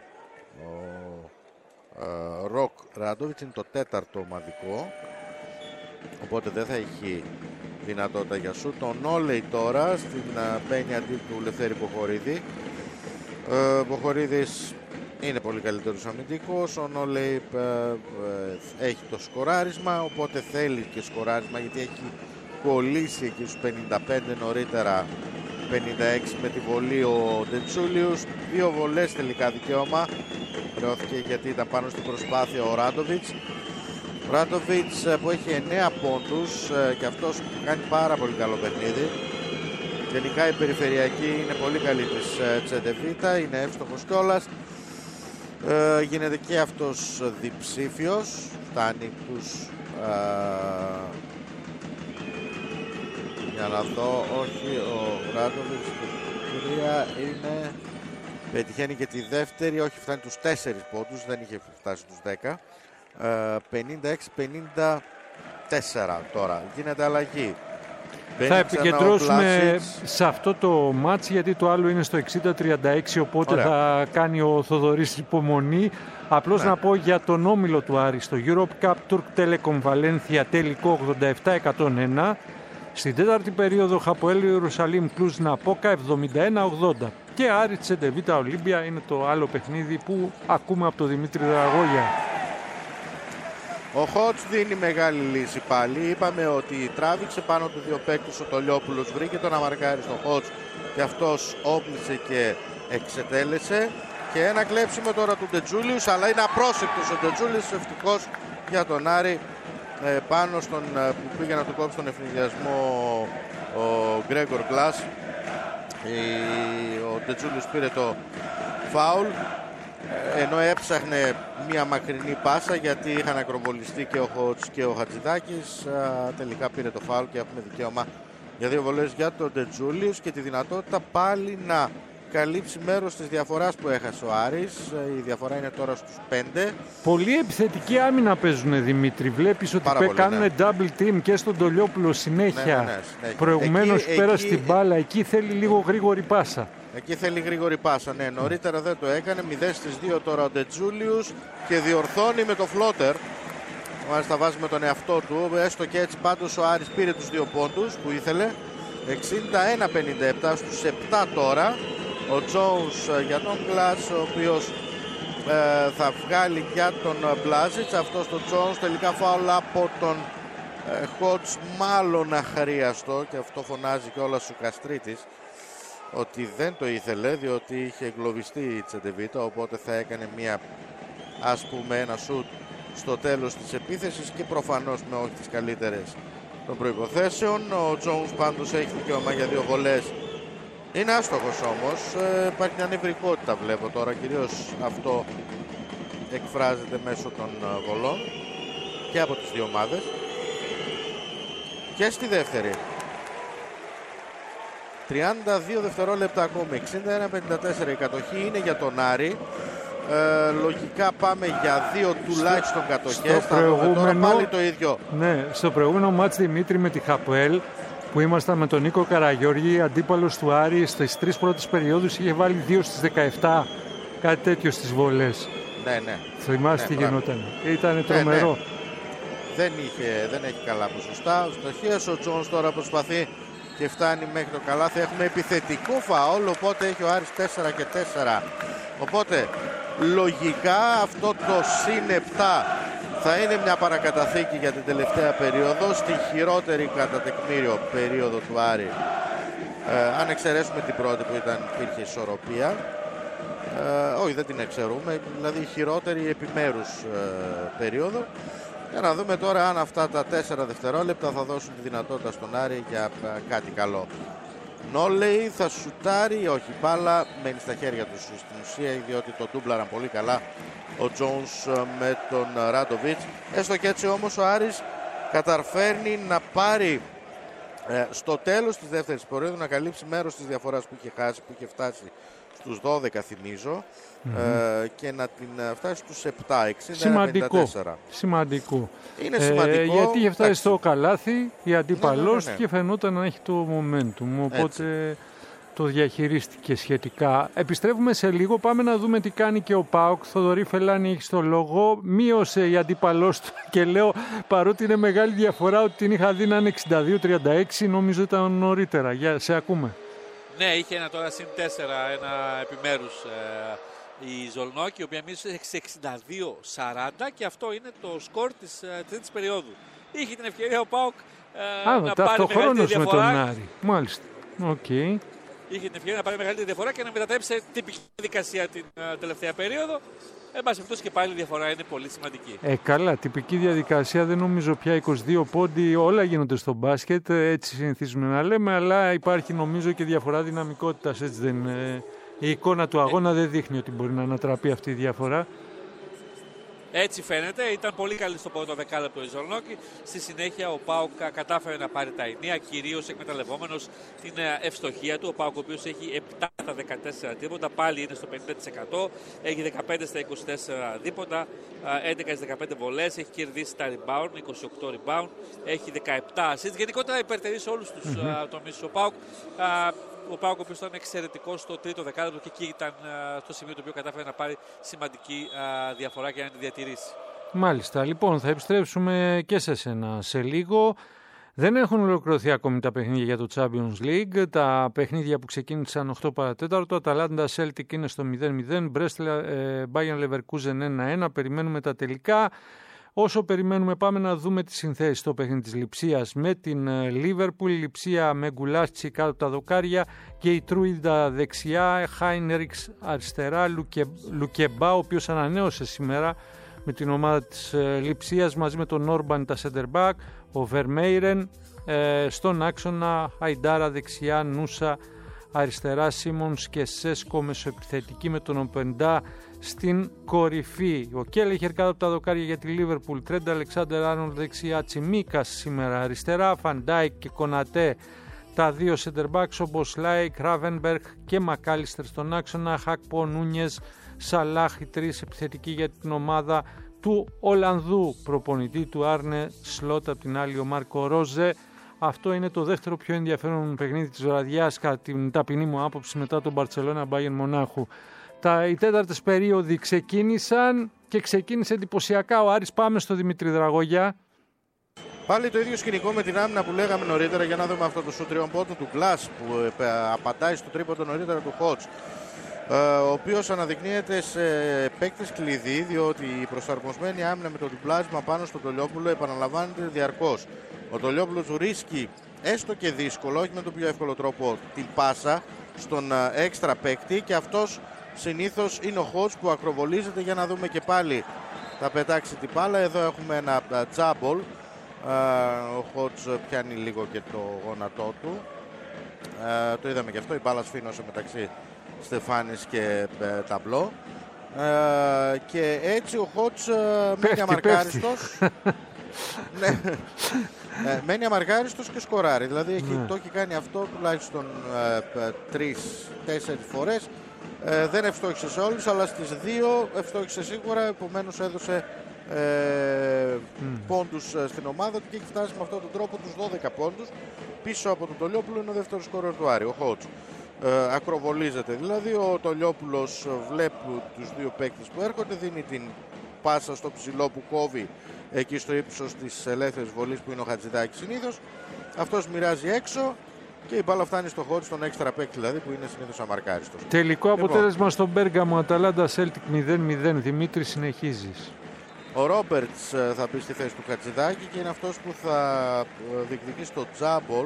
Ροκ Ράντοβιτς είναι το 4ο ομαδικό, οπότε δεν θα έχει δυνατότητα για σου. Το Νόλεϊ τώρα στην μπαίνει αντί του Λευτέρη Ποχορίδη. Ποχορίδης είναι πολύ καλύτερος αμυντικός. Ο Νόλεϊ έχει το σκοράρισμα, οπότε θέλει και σκοράρισμα, γιατί έχει κολλήσει εκεί στους 55 νωρίτερα, 56 με τη βολή ο Ντετσούλιους. 2 βολές τελικά δικαίωμα. Χρεώθηκε γιατί ήταν πάνω στην προσπάθεια ο Ράντοβιτς. Ο Ράντοβιτς που έχει 9 πόντους και αυτός κάνει πάρα πολύ καλό παιχνίδι. Γενικά η περιφερειακή είναι πολύ καλή της Τσεντεβίτα, είναι εύστοχος κιόλας. Γίνεται και αυτός διψήφιος, φτάνει τους... για να δω, όχι, ο Ράντοβιτς είναι... Πετυχαίνει και τη δεύτερη, όχι, φτάνει τους 4 πόντους, δεν είχε φτάσει τους 10. 56-54 τώρα, γίνεται αλλαγή. Θα επικεντρώσουμε σε αυτό το μάτς, γιατί το άλλο είναι στο 60-36, οπότε ωραία, θα κάνει ο Θοδωρής υπομονή. Απλώς να πω για τον όμιλο του Άρη, στο Europe Cup Turk Telecom Valencia, τελικό 87-101. Στην τέταρτη περίοδο Χαποέλ Ιερουσαλήμ Κλουζ Ναπόκα 71-80. Και Άρη Τσεντεβίτα Ολύμπια είναι το άλλο παιχνίδι που ακούμε από τον Δημήτρη Δραγόγια. Ο Χότς δίνει μεγάλη λύση πάλι. Είπαμε ότι τράβηξε πάνω του 2 παίκτες ο Τολιόπουλος, βρήκε τον αμαρκάρι στον Χότς και αυτός όπλησε και εξετέλεσε. Και ένα κλέψιμο τώρα του Ντετζούλιους, αλλά είναι απρόσεκτος ο Ντετζούλιους, ευτυχώς για τον Άρη, πάνω στον που πήγε να του κόψει τον ευνηδιασμό ο Γκρέγκορ Γκλάς. Ο Ντετζούλιους πήρε το φάουλ, ενώ έψαχνε μια μακρινή πάσα, γιατί είχαν ακροβολιστεί και ο Χότς και ο Χατζηδάκης. Τελικά πήρε το φάουλ και έχουμε δικαίωμα για 2 βολές για τον Ντετζούλιους και τη δυνατότητα πάλι να καλύψει μέρος της διαφοράς που έχασε ο Άρης. Η διαφορά είναι τώρα στους 5. Πολύ επιθετική άμυνα παίζουν, Δημήτρη. Βλέπεις ότι κάνουν double team και στον Τολιόπουλο συνέχεια. Προηγουμένως πέρασε την μπάλα. Εκεί θέλει λίγο γρήγορη πάσα. Εκεί θέλει γρήγορη πάσα, ναι. Νωρίτερα δεν το έκανε. 0-2 τώρα ο Ντετζούλιους και διορθώνει με το φλότερ. Μάλιστα βάζει με τον εαυτό του. Έστω και έτσι πάντως ο Άρης πήρε τους 2 πόντους που ήθελε. 61-57 στους 7 τώρα. Ο Τζόουνς για τον Γκλάς, ο οποίος θα βγάλει για τον Μπλάζιτς. Αυτός τον Τζόουνς, τελικά φάουλ από τον Χότς, μάλλον αχρίαστο, και αυτό φωνάζει κιόλας ο Καστρίτης ότι δεν το ήθελε, διότι είχε εγκλωβιστεί η Τσεντεβίτα, οπότε θα έκανε ένα σουτ στο τέλος της επίθεσης και προφανώς με όχι τις καλύτερες των προϋποθέσεων. Ο Jones πάντως έχει δικαίωμα για 2 βολές. Είναι άστοχος όμως, υπάρχει μια νευρικότητα βλέπω τώρα, κυρίως αυτό εκφράζεται μέσω των βολών και από τις δύο ομάδες. Και στη δεύτερη 32 δευτερόλεπτα ακόμη, 61-54 η κατοχή είναι για τον Άρη. Λογικά πάμε για 2 τουλάχιστον κατοχές. Θα δούμε τώρα πάλι το ίδιο. Ναι, στο προηγούμενο μάτς Δημήτρη με τη Χαπουέλ που ήμασταν με τον Νίκο Καραγιώργη, αντίπαλος του Άρη, στις 3 πρώτες περιόδους είχε βάλει 2 στις 17, κάτι τέτοιο στις βολές. Ναι. Θυμάστε τι γινόταν. Ήταν τρομερό. Ναι. Δεν έχει καλά ποσοστά. Στοχές, ο Τζόνς τώρα προσπαθεί και φτάνει μέχρι το καλάθι. Έχουμε επιθετικό φαούλ, οπότε έχει ο Άρης 4 και 4. Οπότε λογικά αυτό το συν 7 θα είναι μια παρακαταθήκη για την τελευταία περίοδο, στη χειρότερη κατά τεκμήριο περίοδο του Άρη. Αν εξαιρέσουμε την πρώτη που υπήρχε ισορροπία. Όχι, δεν την εξαιρούμε, δηλαδή η χειρότερη επιμέρους περίοδο. Για να δούμε τώρα αν αυτά τα 4 δευτερόλεπτα θα δώσουν τη δυνατότητα στον Άρη για κάτι καλό. Νόλεϊ θα σουτάρει, όχι, μπάλα μένει στα χέρια του στην ουσία, διότι το ντούμπλαραν πολύ καλά ο Τζόνς με τον Ράντοβιτς. Έστω και έτσι όμως ο Άρης καταφέρνει να πάρει στο τέλος της δεύτερης περίοδου, να καλύψει μέρος της διαφοράς που είχε χάσει, που είχε φτάσει στους 12 θυμίζω, και να την φτάσει στους 7, 60-54. Σημαντικό. Είναι σημαντικό. Γιατί είχε φτάσει στο καλάθι η αντίπαλός και φαινόταν να έχει το momentum, οπότε το διαχειρίστηκε σχετικά. Επιστρέφουμε σε λίγο, πάμε να δούμε τι κάνει και ο ΠΑΟΚ. Θοδωρή Φελάνη, έχει το λόγο. Μείωσε η αντίπαλός του και λέω, παρότι είναι μεγάλη διαφορά, ότι την είχα δει να είναι 62-36, νομίζω ήταν νωρίτερα. Σε ακούμε. Ναι, είχε ένα τώρα συν 4, ένα επιμέρους η Ζολνόκη, η οποία μίλησε σε 62-40 και αυτό είναι το σκορ της τρίτης περίοδου. Είχε την ευκαιρία ο ΠΑΟΚ να πάρει μεγαλύτερη διαφορά. Με τον Άρη. Μάλιστα. Okay. Είχε την ευκαιρία να πάρει μεγαλύτερη διαφορά και να μετατρέψει σε τυπική διαδικασία την τελευταία περίοδο. Εν πάση περιπτώσει και πάλι η διαφορά είναι πολύ σημαντική. Καλά, τυπική διαδικασία δεν νομίζω πια 22 πόντι, όλα γίνονται στο μπάσκετ, έτσι συνηθίζουμε να λέμε, αλλά υπάρχει νομίζω και διαφορά δυναμικότητας, έτσι δεν είναι. Η εικόνα του αγώνα δεν δείχνει ότι μπορεί να ανατραπεί αυτή η διαφορά. Έτσι φαίνεται, ήταν πολύ καλή στο πρώτο δεκάλεπτο η Ζολνόκη. Στη συνέχεια ο ΠΑΟΚ κατάφερε να πάρει τα ενία, κυρίως εκμεταλλευόμενος την ευστοχία του. Ο ΠΑΟΚ, ο οποίος έχει 7 στα 14 δίποτα, πάλι είναι στο 50%. Έχει 15 στα 24 δίποτα, 11 στις 15 βολές. Έχει κερδίσει τα rebound, 28 rebound. Έχει 17 assists. Γενικότερα υπερτερεί σε όλους τους τομείς ο ΠΑΟΚ. Ο ΠΑΟΚ, ο οποίος ήταν εξαιρετικός στο τρίτο δεκάλεπτο και εκεί ήταν στο σημείο το οποίο κατάφερε να πάρει σημαντική διαφορά και να τη διατηρήσει. Μάλιστα. Λοιπόν, θα επιστρέψουμε και σε σένα σε λίγο. Δεν έχουν ολοκληρωθεί ακόμη τα παιχνίδια για το Champions League. Τα παιχνίδια που ξεκίνησαν 8 παρατέταρτο. Αταλάντα Celtic είναι στο 0-0. Brest Bayern Leverkusen 1-1. Περιμένουμε τα τελικά. Όσο περιμένουμε πάμε να δούμε τις συνθέσεις στο παιχνίδι της Λειψίας με την Λίβερπουλ. Λειψία με Γκουλάστσι κάτω από τα δοκάρια και η Τρούιδα δεξιά, Χάινεριξ αριστερά, Λουκεμπά, ο οποίος ανανέωσε σήμερα με την ομάδα της Λειψίας μαζί με τον Όρμπαν τα center back, ο Βερμέιρεν στον άξονα, Αϊντάρα δεξιά, Νούσα αριστερά, Σίμονς και Σέσκο μεσοεπιθετική με τον Οπεντά στην κορυφή. Ο Κέλεχερ κάτω από τα δοκάρια για τη Λίβερπουλ, Τρέντ Αλεξάντερ Άρνολντ δεξιά, Τσιμίκας σήμερα αριστερά, Φαντάικ και Κονατέ τα δύο center backs, όπως Λάικ, Ράβενμπεργκ και Μακάλιστερ στον άξονα, Χακπο, Νούνιες, Σαλάχ, οι τρεις επιθετικοί για την ομάδα του Ολλανδού προπονητή του Άρνε Σλότ, από την άλλη ο Μάρκο Ρόζε. Αυτό είναι το δεύτερο πιο ενδιαφέρον παιχνίδι της βραδιάς κατά την ταπεινή μου άποψη μετά τον Μπαρτσελόνα Μπάγερν Μονάχου. Οι τέταρτες περίοδοι ξεκίνησαν και ξεκίνησε εντυπωσιακά ο Άρης. Πάμε στο Δημήτρη Δραγωγιά. Πάλι το ίδιο σκηνικό με την άμυνα που λέγαμε νωρίτερα, για να δούμε αυτό το σου τριών πόντων του Glass που απαντάει στο τρίποντο νωρίτερα του Hodge, ο οποίος αναδεικνύεται σε παίκτης κλειδί, διότι η προσαρμοσμένη άμυνα με το διπλάσμα πάνω στον Τολιόπουλο επαναλαμβάνεται διαρκώς. Ο Τολιόπουλος βρίσκει έστω και δύσκολο, όχι με τον πιο εύκολο τρόπο, την πάσα στον έξτρα παίκτη και αυτός συνήθως είναι ο Hodge που ακροβολίζεται. Για να δούμε και πάλι θα πετάξει την μπάλα. Εδώ έχουμε ένα τζάμπολ Ο Χότς πιάνει λίγο και το γόνατό του. Το είδαμε και αυτό, η μπάλα σφήνωσε μεταξύ Στεφάνης και Ταμπλό. Και έτσι ο Χότς μένει αμαρκάριστος. Ναι. Μένει αμαρκάριστος και σκοράρει. Δηλαδή το έχει κάνει αυτό τουλάχιστον 3-4 φορές. Δεν ευστόχισε σε όλους, αλλά στις 2 ευστόχισε σίγουρα. Επομένως έδωσε πόντους στην ομάδα του και έχει φτάσει με αυτόν τον τρόπο τους 12 πόντους. Πίσω από τον Τολιόπουλο είναι ο δεύτερος σκόρερ του Άρη, ο Χότς. Ακροβολίζεται δηλαδή. Ο Τολιόπουλος βλέπει τους δύο παίκτες που έρχονται, δίνει την πάσα στο ψηλό που κόβει εκεί στο ύψος της ελεύθερης βολής που είναι ο Χατζηδάκης συνήθως. Αυτός μοιράζει έξω και η μπάλα φτάνει στο Χότς, τον έξτρα παίκτη δηλαδή που είναι συνήθως αμαρκάριστος. Τελικό αποτέλεσμα στον Μπέργαμο, Αταλάντα Σέλτικ 0-0. Δημήτρη, συνεχίζεις. Ο Ρόμπερτς θα μπει στη θέση του Χατζηδάκη και είναι αυτός που θα διεκδικήσει το τζάμπολ.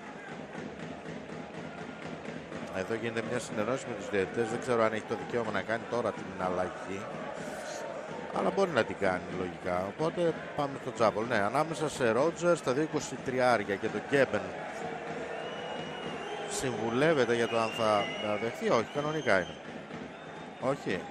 Εδώ γίνεται μια συνεννόηση με τους διαιτητές. Δεν ξέρω αν έχει το δικαίωμα να κάνει τώρα την αλλαγή, αλλά μπορεί να την κάνει λογικά. Οπότε πάμε στο τζάμπολ. Ναι, ανάμεσα σε Ρότζερς, τα 23 και το Γκέμπεν. Συμβουλεύεται για το αν θα δεχθεί. Όχι, κανονικά είναι. Όχι.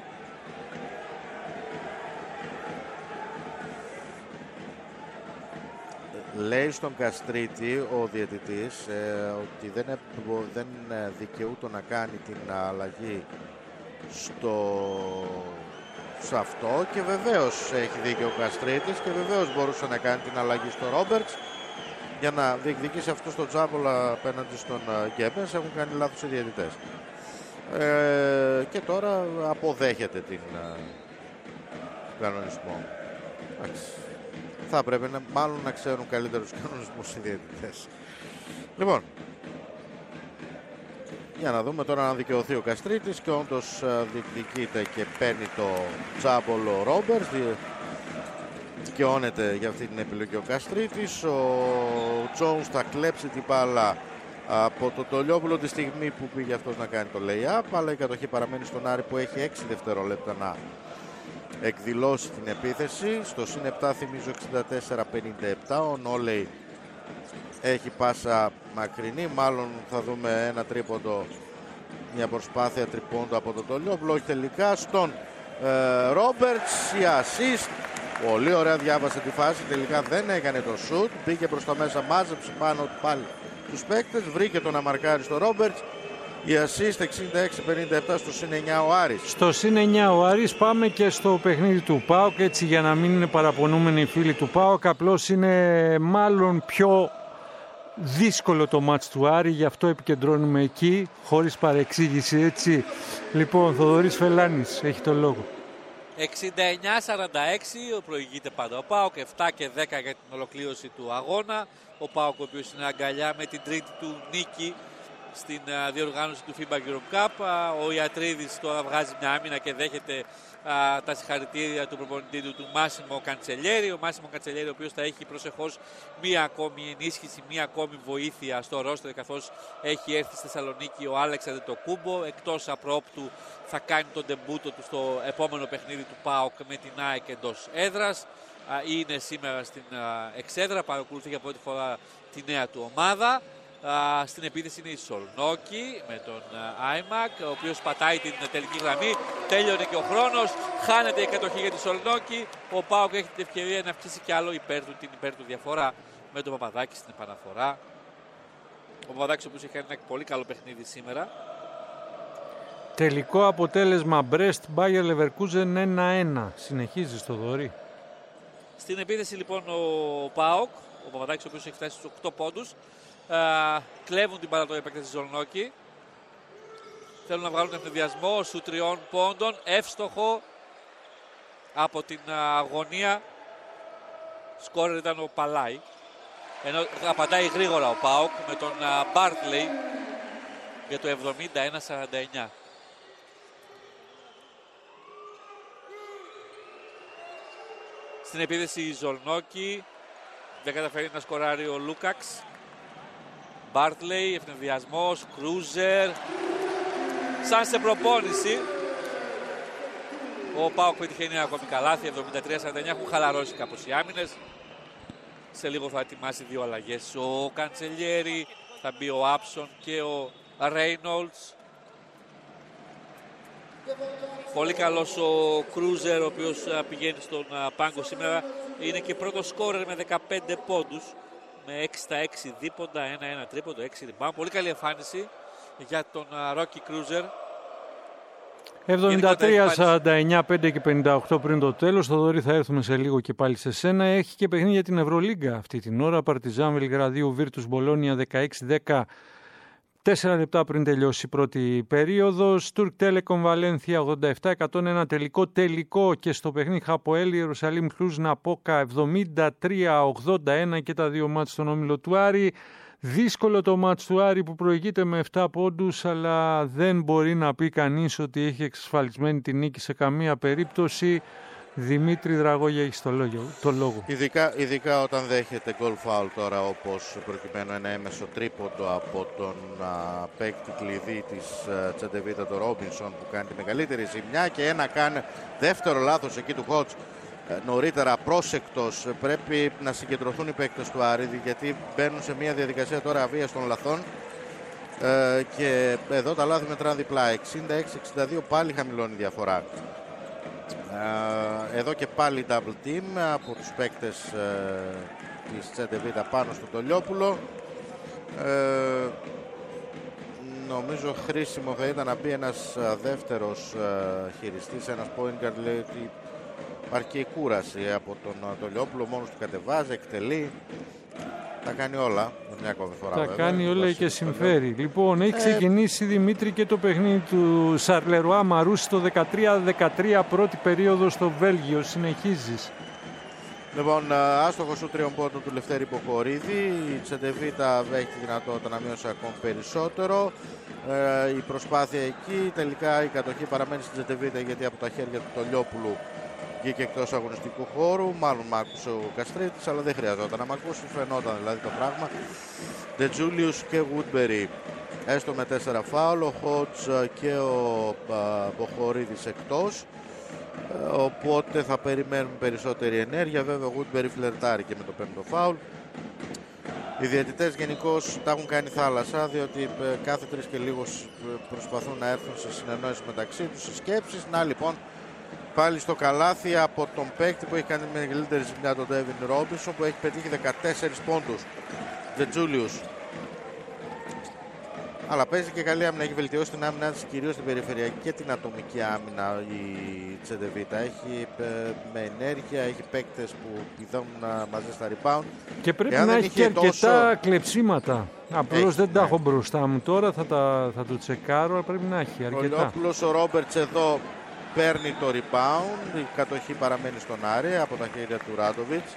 Λέει στον Καστρίτη ο διαιτητής ότι δεν δικαιούτο να κάνει την αλλαγή σε αυτό και βεβαίως έχει δίκιο ο Καστρίτης και βεβαίως μπορούσε να κάνει την αλλαγή στο Ρόμπερτς για να διεκδικήσει αυτό στο τζάμπολα απέναντι στον Γκέμπενς. Έχουν κάνει λάθος οι διαιτητές. Και τώρα αποδέχεται την κανονισμό. Θα πρέπει μάλλον να ξέρουν καλύτερους κανονισμούς οι διαιτητές. Λοιπόν, για να δούμε τώρα αν δικαιωθεί ο Καστρίτης και όντως διεκδικείται και παίρνει το τζάμπολο Ρόμπερτς. Δικαιώνεται για αυτή την επιλογή ο Καστρίτης. Ο Τζόουνς θα κλέψει την μπάλα από το Τολιόπουλο τη στιγμή που πήγε αυτός να κάνει το lay-up, αλλά η κατοχή παραμένει στον Άρη που έχει 6 δευτερόλεπτα να εκδηλώσει την επίθεση. Στο συν 7 θυμίζω 64-57. Ο Νόλεϊ έχει πάσα μακρινή. Μάλλον θα δούμε ένα τρίποντο, μια προσπάθεια τριπώντο από τον Τολιόπουλο. Όχι τελικά στον Ρόμπερτς. Η assist. Πολύ ωραία διάβασε τη φάση. Τελικά δεν έκανε το shoot. Μπήκε προς τα μέσα, μάζεψε πάνω πάλι τους παίκτες. Βρήκε τον αμαρκάρι στο Ρόμπερτς. Η assist 66-57 στο συν 9 ο Άρης. Στο συν 9 ο Άρης. Πάμε και στο παιχνίδι του ΠΑΟΚ, έτσι για να μην είναι παραπονούμενοι οι φίλοι του ΠΑΟΚ. Απλώς είναι μάλλον πιο δύσκολο το μάτς του Άρη, γι' αυτό επικεντρώνουμε εκεί, χωρίς παρεξήγηση, έτσι. Λοιπόν, Θοδωρής Φελάνης έχει το λόγο. 69-46, προηγείται πάντα ο ΠΑΟΚ, 7 και 10 για την ολοκλήρωση του αγώνα. Ο ΠΑΟΚ ο οποίος είναι αγκαλιά με την τρίτη του νίκη στην διοργάνωση του FIBA Europe Cup. Ο Ιατρίδης τώρα βγάζει μια άμυνα και δέχεται τα συγχαρητήρια του προπονητή του Μάσιμο Καντσελιέρη. Ο Μάσιμο Καντσελιέρη ο οποίος θα έχει προσεχώς μία ακόμη ενίσχυση, μία ακόμη βοήθεια στο ρόστερ, καθώς έχει έρθει στη Θεσσαλονίκη ο Άλεξ Αντετοκούμπο. Εκτός απρόπτου θα κάνει τον ντεμπούτο του στο επόμενο παιχνίδι του ΠΑΟΚ με την ΑΕΚ εντός έδρας. Είναι σήμερα στην εξέδρα, παρακολουθεί για πρώτη φορά τη νέα του ομάδα. Στην επίθεση είναι η Σολνόκη με τον Άιμακ, ο οποίος πατάει την τελική γραμμή. Τέλειωνε και ο χρόνος, χάνεται η κατοχή για τη Σολνόκη. Ο ΠΑΟΚ έχει την ευκαιρία να αυξήσει κι άλλο την υπέρ του διαφορά με τον Παπαδάκη στην επαναφορά. Ο Παπαδάκης ο οποίος έχει κάνει ένα πολύ καλό παιχνίδι σήμερα. Τελικό αποτέλεσμα Brest Bayer Leverkusen 1-1. Συνεχίζει στο Θοδωρή. Στην επίθεση λοιπόν ο ΠΑΟΚ, ο Παπαδάκης ο οποίος έχει φτάσει στους 8 πόντους. Κλέβουν την μπάλα οι παίκτες της Ζολνόκη. Θέλουν να βγάλουν ευνηδιασμό σου 3 πόντων. Εύστοχο από την αγωνία. Σκόρερ ήταν ο Παλάι. Ενώ απαντάει γρήγορα ο ΠΑΟΚ με τον Μπάρτλεϊ για το 71-49. Στην επίθεση η Ζολνόκη. Δεν καταφέρει να σκοράρει ο Λούκαξ. Μπάρτλεϊ, ευνηδιασμός, Κρούζερ. Σαν σε προπόνηση. Ο ΠΑΟΚ πετυχαίνει ακόμη καλάθι, 73-49, έχουν χαλαρώσει κάπως οι άμυνες. Σε λίγο θα ετοιμάσει 2 αλλαγές ο Καντσελιέρη, θα μπει ο Άψον και ο Ρέινολτς. Πολύ καλός ο Κρούζερ, ο οποίος πηγαίνει στον πάγκο σήμερα. Είναι και πρώτο σκόρερ με 15 πόντους, με 6 στα 6 δίποντα, 1-1 τρίποντο, 6 rebound. Πολύ καλή εμφάνιση για τον Ρόκι Κρούζερ. 73-49, 5 και 58 πριν το τέλος. Θοδωρή, θα έρθουμε σε λίγο και πάλι σε σένα. Έχει και παιχνίδι για την Ευρωλίγκα αυτή την ώρα. Παρτιζάν Βελιγραδίου, Βίρτους Μπολόνια 16-10. 4 λεπτά πριν τελειώσει η πρώτη περίοδος. Τουρκ Τέλεκομ Βαλένθια 87-101 τελικό και στο παιχνίδι Χαποέλ Ιερουσαλήμ Κλουζ Ναπόκα 73-81 και τα 2 μάτς στον όμιλο του Άρη. Δύσκολο το μάτς του Άρη που προηγείται με 7 πόντους, αλλά δεν μπορεί να πει κανείς ότι έχει εξασφαλισμένη τη νίκη σε καμία περίπτωση. Δημήτρη Δραγόγια, έχεις το λόγο. Ειδικά όταν δέχεται goal foul τώρα, όπως προκειμένου ένα έμεσο τρίποντο από τον παίκτη κλειδί της Τσεντεβίτα, τον Ρόμπινσον, που κάνει τη μεγαλύτερη ζημιά, και ένα κάνει δεύτερο λάθος εκεί του Χότς νωρίτερα, πρόσεκτος. Πρέπει να συγκεντρωθούν οι παίκτες του Άρη, γιατί μπαίνουν σε μια διαδικασία τώρα αβίας των λαθών, και εδώ τα λάθη μετράνε διπλά. 66-62, πάλι χαμηλώνει η διαφορά. Εδώ και πάλι double team από τους παίκτες της Τσεντεβίτα πάνω στο Τολιόπουλο. Νομίζω χρήσιμο θα ήταν να μπει ένας δεύτερος χειριστής, ένας point guard, λέει ότι υπάρχει και η κούραση από τον Τολιόπουλο, μόνος του κατεβάζει, εκτελεί. Τα κάνει όλα, μια ακόμη φορά. Τα κάνει όλα και συμφέρει. Λοιπόν, έχει ξεκινήσει, Δημήτρη, και το παιχνίδι του Σαρλερουά Μαρούσι στο 13-13, πρώτη περίοδο στο Βέλγιο. Συνεχίζεις. Λοιπόν, άστοχο σου 3 πόντων του Λευτέρη Ποχορίδη. Η Τσεντεβίτα έχει τη δυνατότητα να μειώσει ακόμη περισσότερο. Η προσπάθεια εκεί, τελικά η κατοχή παραμένει στην Τσεντεβίτα, γιατί από τα χέρια του Τολιόπουλου βγήκε εκτός αγωνιστικού χώρου. Μάλλον μ' άκουσε ο Καστρίτης, αλλά δεν χρειαζόταν να μ' ακούσει, φαινόταν δηλαδή το πράγμα. Ντετζούλιους και Γουτμπερί έστω με 4 φάουλ, ο Χότς και ο Ποχορίδης εκτός, οπότε θα περιμένουμε περισσότερη ενέργεια. Βέβαια ο Γουτμπερί φλερτάρει και με το 5ο φάουλ. Οι διαιτητές γενικώς τα έχουν κάνει θάλασσα, διότι κάθε 3 και λίγο προσπαθούν να έρθουν σε συνεννόηση μεταξύ τους, σε σκέψεις. Να λοιπόν, πάλι στο καλάθι από τον παίκτη που έχει κάνει τη μεγαλύτερη ζημιά, τον Ντέβιν Ρόμπινσον, που έχει πετύχει 14 πόντους. Τζετζούλιους. Αλλά παίζει και καλή άμυνα, έχει βελτιώσει την άμυνα της, κυρίως την περιφερειακή και την ατομική άμυνα η Τσεντεβίτα. Έχει με ενέργεια, έχει παίκτες που πηδούν μαζί στα rebound. Και πρέπει να έχει και αρκετά κλεψίματα. Απλώς δεν τα έχω μπροστά μου τώρα, θα το τσεκάρω, αλλά πρέπει να έχει αρκετά. Ο Λιόπουλος, ο Ρόμπερτς εδώ παίρνει το rebound, η κατοχή παραμένει στον Άρη από τα χέρια του Ράντοβιτς.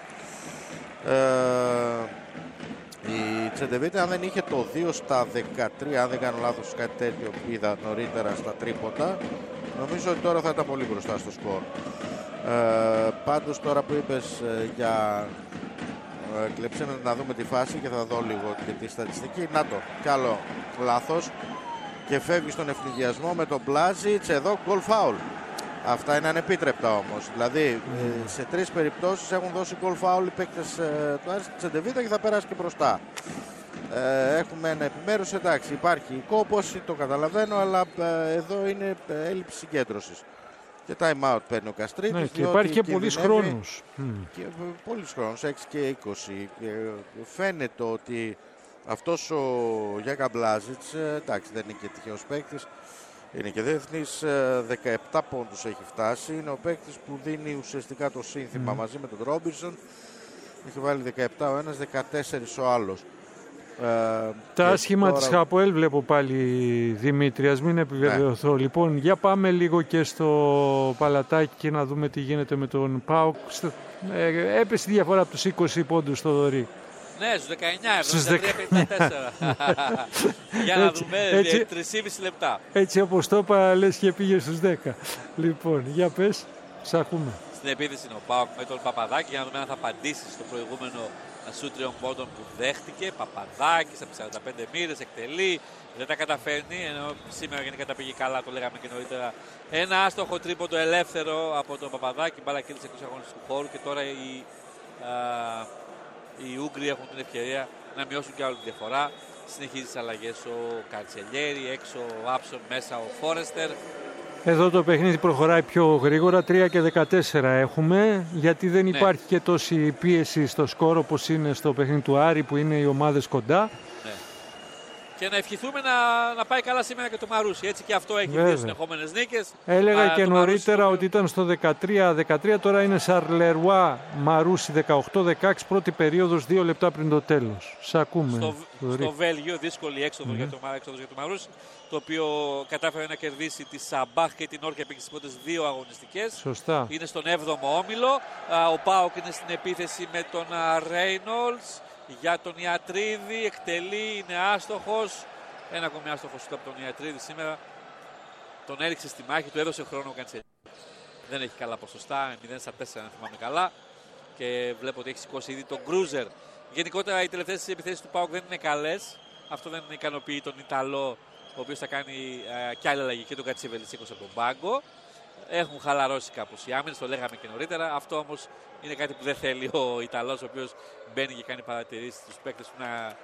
Η Τσεντεβίτα, αν δεν είχε το 2 στα 13, αν δεν κάνω λάθος, κάτι τέτοιο είδα νωρίτερα στα τρίποτα, νομίζω ότι τώρα θα ήταν πολύ μπροστά στο σκορ. Πάντως τώρα που είπες για κλεψίματα, να δούμε τη φάση και θα δω λίγο και τη στατιστική. Να το, κι άλλο λάθος και φεύγει στον ευνηδιασμό με τον Μπλάζιτς. Εδώ goal foul. Αυτά είναι ανεπίτρεπτα όμως. Δηλαδή σε 3 περιπτώσεις έχουν δώσει goal foul οι παίκτες του Άρη στην Τσεντεβίτα και θα περάσει και μπροστά. Έχουμε ένα επιμέρους, εντάξει, υπάρχει κόπωση, το καταλαβαίνω, αλλά εδώ είναι έλλειψη συγκέντρωσης. Και time out παίρνει ο Καστρίτης. Ναι, και υπάρχει και πολλής χρόνος. Πολλής χρόνος, 6 και 20. Φαίνεται ότι αυτός ο Γιάκα Μπλάζιτς, εντάξει, δεν είναι και τυχαίος παίκτης, είναι και διεθνής, 17 πόντους έχει φτάσει. Είναι ο παίκτης που δίνει ουσιαστικά το σύνθημα μαζί με τον Ρόμπινσον. Έχει βάλει 17 ο ένας, 14 ο άλλος. Τα άσχημα τώρα της Χαποέλ βλέπω πάλι, Δημήτρη, ας μην επιβεβαιωθώ. Ναι. Λοιπόν, για πάμε λίγο και στο Παλατάκι και να δούμε τι γίνεται με τον ΠΑΟΚ. Έπεσε η διαφορά από τους 20 πόντους στο Δωρή. Ναι, στους 19, στους 13-54. Για να δούμε 3,5 λεπτά. Έτσι όπως το είπα, λες και πήγε στους 10. Λοιπόν, για πες, ψαχούμε. Στην επίθεση είναι ο ΠΑΟΚ με τον Παπαδάκη, για να δούμε αν θα απαντήσει στο προηγούμενο σουτ 3 πόντων που δέχτηκε. Παπαδάκης από 45 μοίρες, εκτελεί, δεν τα καταφέρνει, ενώ σήμερα γενικά τα πήγε καλά, το λέγαμε και νωρίτερα. Ένα άστοχο τρίποντο ελεύθερο από τον Παπαδάκη, μπάλα κύλησε εκτός αγωνιστικού χώρου και τώρα οι Ούγγροι έχουν την ευκαιρία να μειώσουν και άλλο τη διαφορά. Συνεχίζει τις αλλαγές ο Καντσελιέρη, έξω ο Άψον, μέσα ο Φόρεστερ. Εδώ το παιχνίδι προχωράει πιο γρήγορα, 3 και 14 έχουμε, γιατί δεν υπάρχει και τόση πίεση στο σκορ όπως είναι στο παιχνίδι του Άρη που είναι οι ομάδες κοντά. Ναι. Και να ευχηθούμε να πάει καλά σήμερα και το Μαρούσι. Έτσι και αυτό έχει δύο συνεχόμενες νίκες. Έλεγα και νωρίτερα ότι ήταν στο 13-13, τώρα είναι Σαρλερουά Μαρούσι 18-16, πρώτη περίοδος 2 λεπτά πριν το τέλος. Σ' ακούμε. Στο Βέλγιο, δύσκολη έξοδος για το Μαρούσι, το οποίο κατάφερε να κερδίσει τη Σαμπάχ και την Όρκια επί τις πρώτες 2 αγωνιστικές. Σωστά. Είναι στον 7ο όμιλο. Ο ΠΑΟΚ είναι στην επίθεση με τον Ρέινολτς. Για τον Ιατρίδη εκτελεί, είναι άστοχος. Ένα ακόμη άστοχος από τον Ιατρίδη σήμερα. Τον έριξε στη μάχη, του έδωσε χρόνο ο Καντσελιέρη. Δεν έχει καλά ποσοστά, 0-4 αν θυμάμαι καλά. Και βλέπω ότι έχει σηκώσει ήδη τον Γκρούζερ. Γενικότερα οι τελευταίες επιθέσεις του ΠΑΟΚ δεν είναι καλές. Αυτό δεν ικανοποιεί τον Ιταλό, ο οποίος θα κάνει κι άλλη αλλαγή, και τον Κατσίβελη σήκωσε από τον πάγκο. Έχουν χαλαρώσει κάπως οι άμυνες, το λέγαμε και νωρίτερα. Αυτό όμως είναι κάτι που δεν θέλει ο Ιταλός, ο οποίος μπαίνει και κάνει παρατηρήσεις στους παίκτες του να...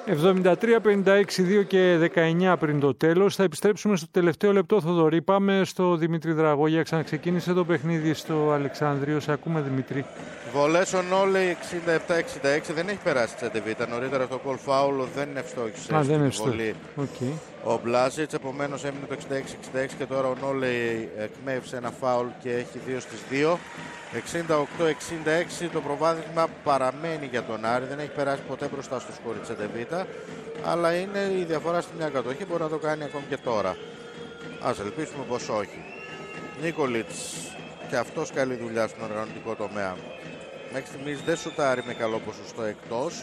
73-56, 2 και 19 πριν το τέλος. Θα επιστρέψουμε στο τελευταίο λεπτό, Θοδωρή. Πάμε στο Δημήτρη Δραγόγια. Ξαναξεκίνησε το παιχνίδι στο Αλεξάνδριο. Σε ακούμε, Δημήτρη. Βολές ο Νόλεϊ 67-66. Δεν έχει περάσει τη Τσεντεβίτα. Νωρίτερα το κολ φάουλ δεν ευστόχησε στην βολή. Ο Μπλάζιτς, επομένως έμεινε το 66-66 και τώρα ο Νόλεϊ εκμεύσε ένα φάουλ και έχει 2 στις 2. 68-66, το προβάδισμα παραμένει για τον Άρη. Δεν έχει περάσει ποτέ μπροστά στο σκορ της Τσεντεβίτα, αλλά είναι η διαφορά στη μια κατοχή. Μπορεί να το κάνει ακόμη και τώρα. Ας ελπίσουμε πως όχι. Νίκολιτς, και αυτός καλή δουλειά στον οργανωτικό τομέα. Μέχρι στιγμής δεν σουτάρει με καλό ποσοστό εκτός.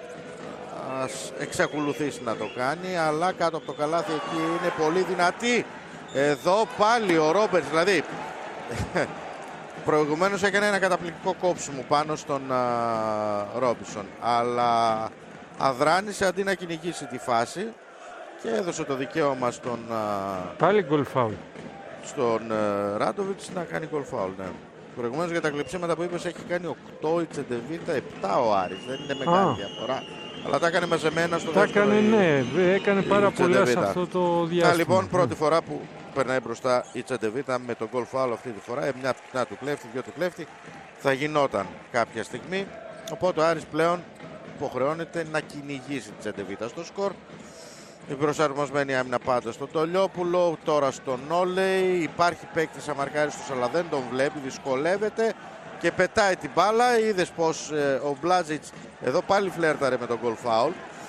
Ας εξακολουθήσει να το κάνει, αλλά κάτω από το καλάθι εκεί είναι πολύ δυνατή. Εδώ πάλι ο Ρόμπερτς, δηλαδή προηγουμένως έκανε ένα καταπληκτικό κόψιμο πάνω στον Ρόμπινσον, αλλά αδράνησε αντί να κυνηγήσει τη φάση και έδωσε το δικαίωμα στον πάλι γκολ φάουλ στον Ράντοβιτς να κάνει γκολ φάουλ. Ναι. Προηγουμένως για τα κλεψίματα που είπες έχει κάνει 8 η Τσεντεβίτα, 7 ο Άρης. Δεν είναι μεγάλη διαφορά. Αλλά τα έκανε μαζεμένα στο δεύτερο. Έκανε πάρα πολλά σε αυτό το διάστημα. Λοιπόν, πρώτη φορά που περνάει μπροστά η Τσεντεβίτα με τον γκολ φάουλ αυτή τη φορά. Μια πτυνά του κλέφτη, δυο του κλέφτη. Θα γινόταν κάποια στιγμή. Οπότε ο Άρης πλέον υποχρεώνεται να κυνηγήσει τη Τσεντεβίτα στο σκορ. Η προσαρμοσμένη άμυνα πάντα στον Τολιόπουλο, τώρα στον Νόλεϊ. Υπάρχει παίκτης αμαρκάριστος αλλά δεν τον βλέπει, δυσκολεύεται και πετάει την μπάλα. Είδες πως ο Μπλάζιτς εδώ πάλι φλέρταρε με τον γκολ φάουλ.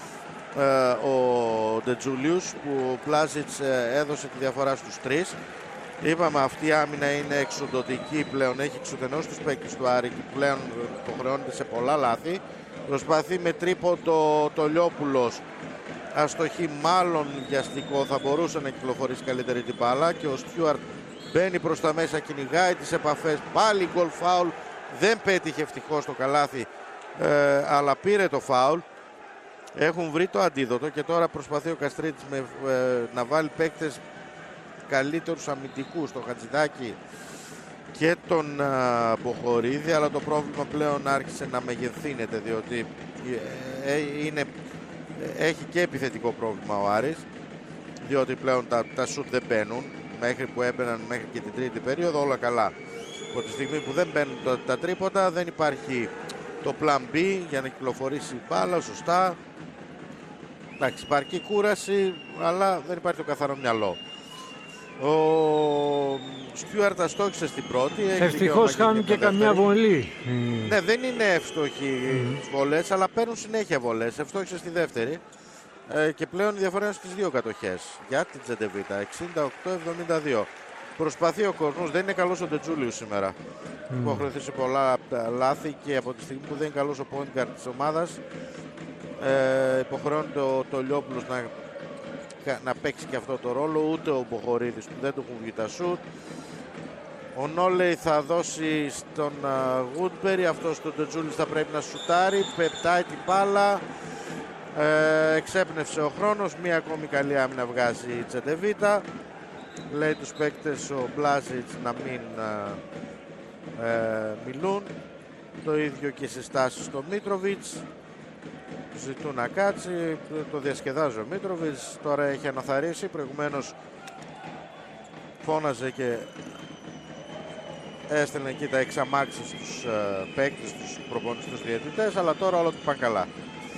Ο Ντετζούλιους, που ο Μπλάζιτς έδωσε τη διαφορά στους 3. Είπαμε αυτή η άμυνα είναι εξοντωτική πλέον, έχει εξουδενώσει τους παίκτες του Άρη και πλέον υποχρεώνεται σε πολλά λάθη. Προσπαθεί με τρίποντο Τολιόπουλος. Αστοχή, μάλλον βιαστικό, θα μπορούσε να κυκλοφορήσει καλύτερη την μπάλα και ο Στιούαρτ μπαίνει προς τα μέσα, κυνηγάει τις επαφές, πάλι γκολ φάουλ, δεν πέτυχε ευτυχώς το καλάθι, αλλά πήρε το φάουλ. Έχουν βρει το αντίδοτο και τώρα προσπαθεί ο Καστρίτης να βάλει παίκτες καλύτερους αμυντικούς, τον Χατζηδάκη και τον Μποχορίδη, αλλά το πρόβλημα πλέον άρχισε να μεγεθύνεται, διότι έχει και επιθετικό πρόβλημα ο Άρης, διότι πλέον τα σουτ δεν μπαίνουν. Μέχρι που έμπαιναν μέχρι και την τρίτη περίοδο όλα καλά. Από τη στιγμή που δεν μπαίνουν τα τρίποτα δεν υπάρχει το plan B για να κυκλοφορήσει η μπάλα σωστά. Εντάξει, υπάρχει κούραση, αλλά δεν υπάρχει το καθαρό μυαλό. Ο Στιούαρτ αστόχησε στην πρώτη. Ευτυχώς χάνουν και καμιά βολή. Ναι, δεν είναι εύστοχοι βολές, αλλά παίρνουν συνέχεια βολές. Ευτόχησε στη δεύτερη. Και πλέον η διαφορά είναι στις δύο κατοχές για την Τσεντεβίτα, 68-72. Προσπαθεί ο κόσμος, δεν είναι καλός ο Ντετζούλιου σήμερα. Υποχρεωθεί σε πολλά λάθη και από τη στιγμή που δεν είναι καλός ο point guard της ομάδας, υποχρεώνεται ο Τολιόπουλος να παίξει και αυτό το ρόλο, ούτε ο Μποχορίδης που δεν του έχουν βγει τα σουτ. Ο Νόλεϊ θα δώσει στον Γουτμπερι, αυτός τον Ντετζούλης θα πρέπει να σουτάρει, πετάει την μπάλα. Εξέπνευσε ο χρόνος, μία ακόμη καλή άμυνα βγάζει η Τσεντεβίτα. Λέει τους παίκτες ο Μπλάζιτς να μην μιλούν. Το ίδιο και συστάσεις στο Μίτροβιτς. Ζητούν να κάτσει, το διασκεδάζει ο Μίτροβιτς. Τώρα έχει αναθαρρήσει, προηγουμένως φώναζε και έστελνε εκεί τα εξαμάξεις στους παίκτες, στους προπονητές, στους διαιτητές, αλλά τώρα όλα του πάνε καλά.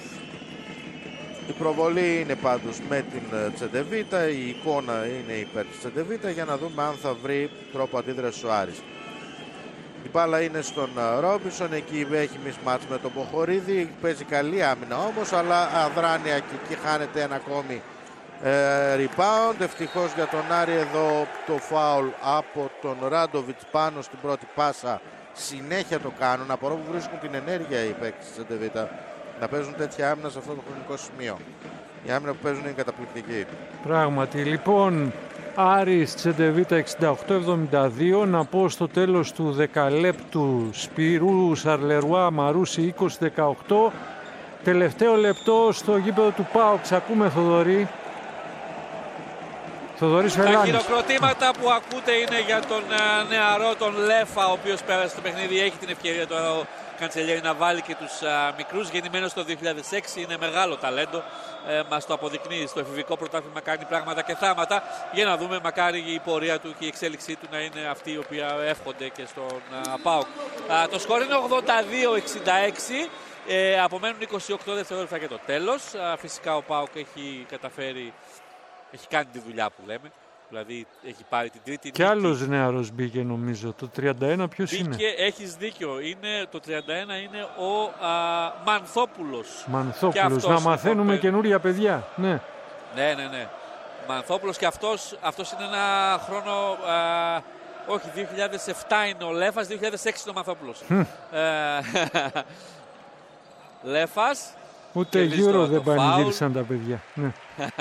Η προβολή είναι πάντως με την Τσεντεβίτα, η εικόνα είναι υπέρ της Τσεντεβίτα, για να δούμε αν θα βρει τρόπο αντίδρασης ο Άρης. Η μπάλα είναι στον Ρόμπινσον, εκεί έχει μισμάτς με τον Μποχορίδη, παίζει καλή άμυνα όμως, αλλά αδράνεια και εκεί χάνεται ένα ακόμη rebound. Ευτυχώς για τον Άρη εδώ το φάουλ από τον Ράντοβιτς πάνω στην πρώτη πάσα. Συνέχεια το κάνουν, απορώ που βρίσκουν την ενέργεια οι παίκτες της Τσεντεβίτα να παίζουν τέτοια άμυνα σε αυτό το χρονικό σημείο. Η άμυνα που παίζουν είναι καταπληκτική. Πράγματι, λοιπόν, Άρης Τσεντεβίτα 68-72. Να πω στο τέλος του δεκαλέπτου Σπυρού Σαρλερουά Μαρούση 20-18. Τελευταίο λεπτό στο γήπεδο του ΠΑΟΚ. Ακούμε Θοδωρή. Θοδωρής Φελάνης. Τα χειροκροτήματα που ακούτε είναι για τον νεαρό τον Λέφα, ο οποίος πέρασε το παιχνίδι. Έχει την ευκαιρία τώρα ο Καντσελιέρη να βάλει και τους μικρούς. Γεννημένος το 2006, είναι μεγάλο ταλέντο. Μας το αποδεικνύει στο εφηβικό πρωτάθλημα, κάνει πράγματα και θάματα. Για να δούμε, μακάρι η πορεία του και η εξέλιξή του να είναι αυτή η οποία εύχονται και στον ΠΑΟΚ. Το σκορ είναι 82-66. Απομένουν 28 δευτερόλεπτα για το τέλος. Φυσικά ο ΠΑΟΚ έχει καταφέρει, έχει κάνει τη δουλειά που λέμε. Δηλαδή έχει πάρει την τρίτη και νίκη. Άλλος νεαρός μπήκε νομίζω. Το 31 ποιος είναι? Έχεις δίκιο. Το 31 είναι ο Μανθόπουλος. Μανθόπουλος. Να μαθαίνουμε καινούρια παιδιά. Ναι. Ναι. Μανθόπουλος και αυτός είναι ένα χρόνο... όχι, 2007 είναι ο Λέφας, 2006 είναι ο Μανθόπουλος. Λέφας. Ούτε γύρω δεν πανηγύρισαν τα παιδιά. Ναι.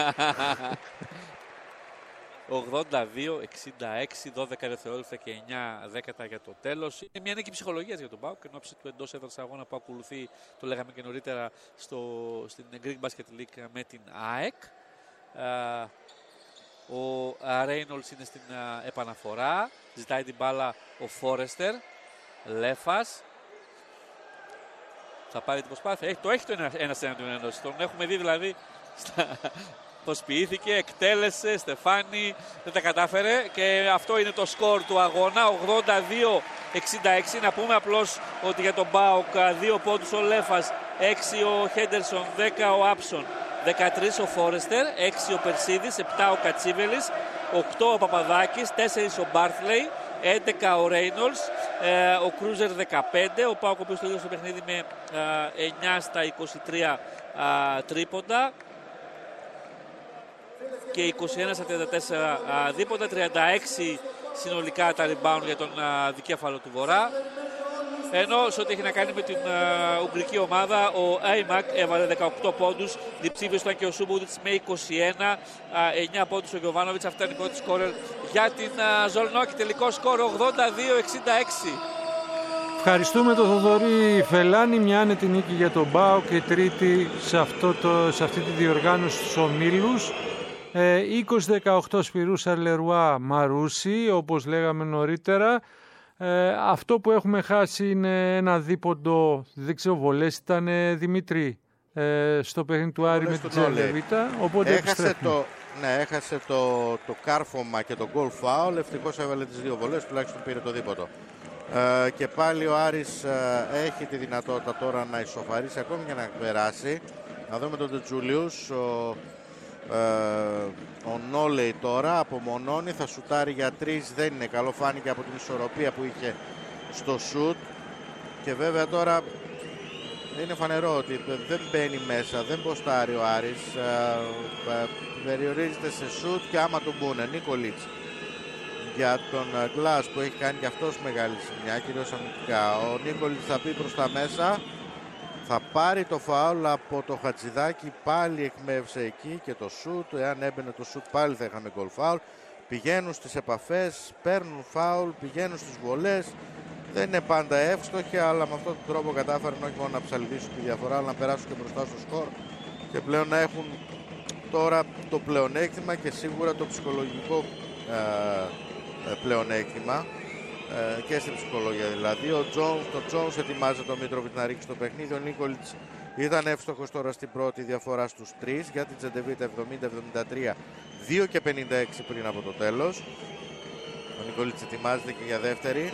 82-66, 12 δευτερόλεπτα και 9 δέκατα για το τέλος. Είναι μια νίκη ψυχολογίας για τον ΠΑΟΚ εν ώψη του εντός έδρας αγώνα που ακολουθεί, το λέγαμε και νωρίτερα, στην Greek Basket League με την ΑΕΚ. Ο Ρέινολτς είναι στην επαναφορά, ζητάει την μπάλα ο Φόρεστερ. Λέφας θα πάρει την προσπάθεια, το έχει το ένας εναντίον ενός. Τον έχουμε δει δηλαδή πως ποιήθηκε, εκτέλεσε, Στεφάνη, δεν τα κατάφερε και αυτό είναι το σκορ του αγώνα, 82-66. Να πούμε απλώς ότι για τον ΠΑΟΚ 2 πόντους ο Λέφας, 6 ο Χέντερσον, 10 ο Άψον, 13 ο Φόρεστερ, 6 ο Περσίδης, 7 ο Κατσίβελης, 8 ο Παπαδάκης, 4 ο Μπάρθλεϊ, 11 ο Ρέινολτς, ο Κρούζερ 15, ο ΠΑΟΚ ο οποίος τελείωσε το παιχνίδι με 9 στα 23 τρίποντα και 21 στα 34 δίποντα, 36 συνολικά τα rebound για τον δικέφαλο του Βορρά. Ενώ σε ό,τι έχει να κάνει με την ουγγρική ομάδα, ο Άιμακ έβαλε 18 πόντους, διψήφιος ήταν και ο Σούμπουδιτς με 21, 9 πόντους ο Γιωβάνοβιτς. Αυτά είναι η πρώτη σκόρερ για την Ζολνόκη. Τελικό σκόρ 82-66. Ευχαριστούμε τον Θοδωρή Φελάνη. Μια άνετη νίκη για τον ΠΑΟΚ και τρίτη σε αυτή τη διοργάνωση στους ομίλους. 20-18 Σπυρού Σαρλερουά Μαρούση, όπως λέγαμε νωρίτερα. Αυτό που έχουμε χάσει είναι ένα δίποντο, δεν ξέρω, βολές ήταν, Δημήτρη, στο παιχνίδι του Άρη με την Τσεντεβίτα, οπότε έχασε το κάρφωμα και το goal foul. Ευτυχώς έβαλε τις 2 βολές, τουλάχιστον πήρε το δίποντο. Και πάλι ο Άρης έχει τη δυνατότητα τώρα να ισοφαρίσει ακόμη και να περάσει. Να δούμε τον Τετζούλιους. Ο Νόλεϊ τώρα απομονώνει, θα σουτάρει για 3, δεν είναι καλό, φάνηκε από την ισορροπία που είχε στο σουτ. Και βέβαια τώρα είναι φανερό ότι δεν μπαίνει μέσα, δεν ποστάρει ο Άρης, περιορίζεται σε σουτ και άμα τον μπούνε. Νίκολιτς για τον Γκλάς που έχει κάνει και αυτός μεγάλη ζημιά, κυρίως αμυντικά. Ο Νίκολιτς θα πει προς τα μέσα, θα πάρει το φάουλ από το Χατζηδάκι, πάλι εκμεύσε εκεί και το σουτ. Εάν έμπαινε το σουτ πάλι θα είχαμε γκολ φάουλ. Πηγαίνουν στις επαφές, παίρνουν φάουλ, πηγαίνουν στις βολές. Δεν είναι πάντα εύστοχοι, αλλά με αυτόν τον τρόπο κατάφεραν όχι μόνο να ψαλιδίσουν τη διαφορά, αλλά να περάσουν και μπροστά στο σκορ και πλέον να έχουν τώρα το πλεονέκτημα και σίγουρα το ψυχολογικό πλεονέκτημα. και στην ψυχολογία δηλαδή. Το Jones ετοιμάζει τον Μίτροβιτς να ρίξει το παιχνίδι. Ο Νίκολιτς ήταν εύστοχος τώρα στην πρώτη διαφορά στους 3 για την Τσεντεβίτα 70-73, 2 και 56 πριν από το τέλος. Ο Νίκολιτς ετοιμάζεται και για δεύτερη.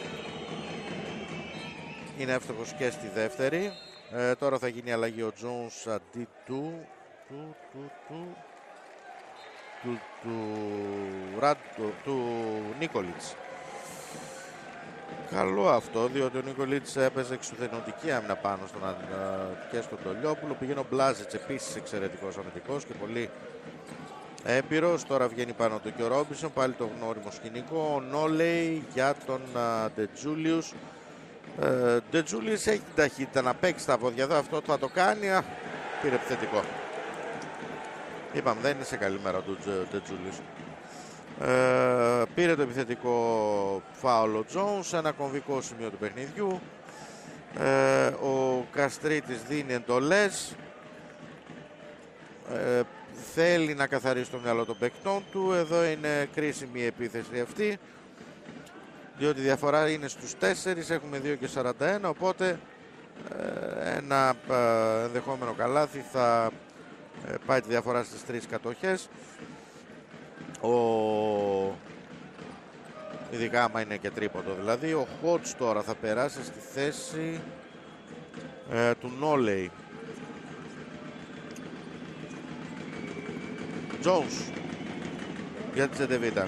Είναι εύστοχος και στη δεύτερη. Τώρα θα γίνει αλλαγή ο Jones αντί του Νίκολιτς. Καλό αυτό, διότι ο Νίκολιτς έπαιζε εξουθενωτική άμυνα πάνω και στον Τολιόπουλο. Πηγαίνει ο Μπλάζιτς, επίσης εξαιρετικός αμυντικός και πολύ έμπειρος. Τώρα βγαίνει πάνω του και ο Ρόμπινσον, πάλι το γνώριμο σκηνικό. Ο Νόλεϊ για τον Ντετζούλιους. Ντετζούλιους έχει την ταχύτητα να παίξει τα πόδια εδώ, αυτό θα το κάνει. Πήρε επιθετικό. Είπαμε, δεν είναι σε καλή μέρα του Ντετζούλιους. Πήρε το επιθετικό φάουλ ο Jones, ένα κομβικό σημείο του παιχνιδιού. Ο Καστρίτης δίνει εντολές, θέλει να καθαρίσει το μυαλό των παικτών του. Εδώ είναι κρίσιμη η επίθεση αυτή, διότι η διαφορά είναι στους 4, έχουμε 2 και 41, οπότε ένα ενδεχόμενο καλάθι θα πάει τη διαφορά στις 3 κατοχές. Ειδικά άμα είναι και τρίποντο δηλαδή. Ο Χότς τώρα θα περάσει στη θέση του Νόλεϊ. Jones για τη Τσεντεβίτα.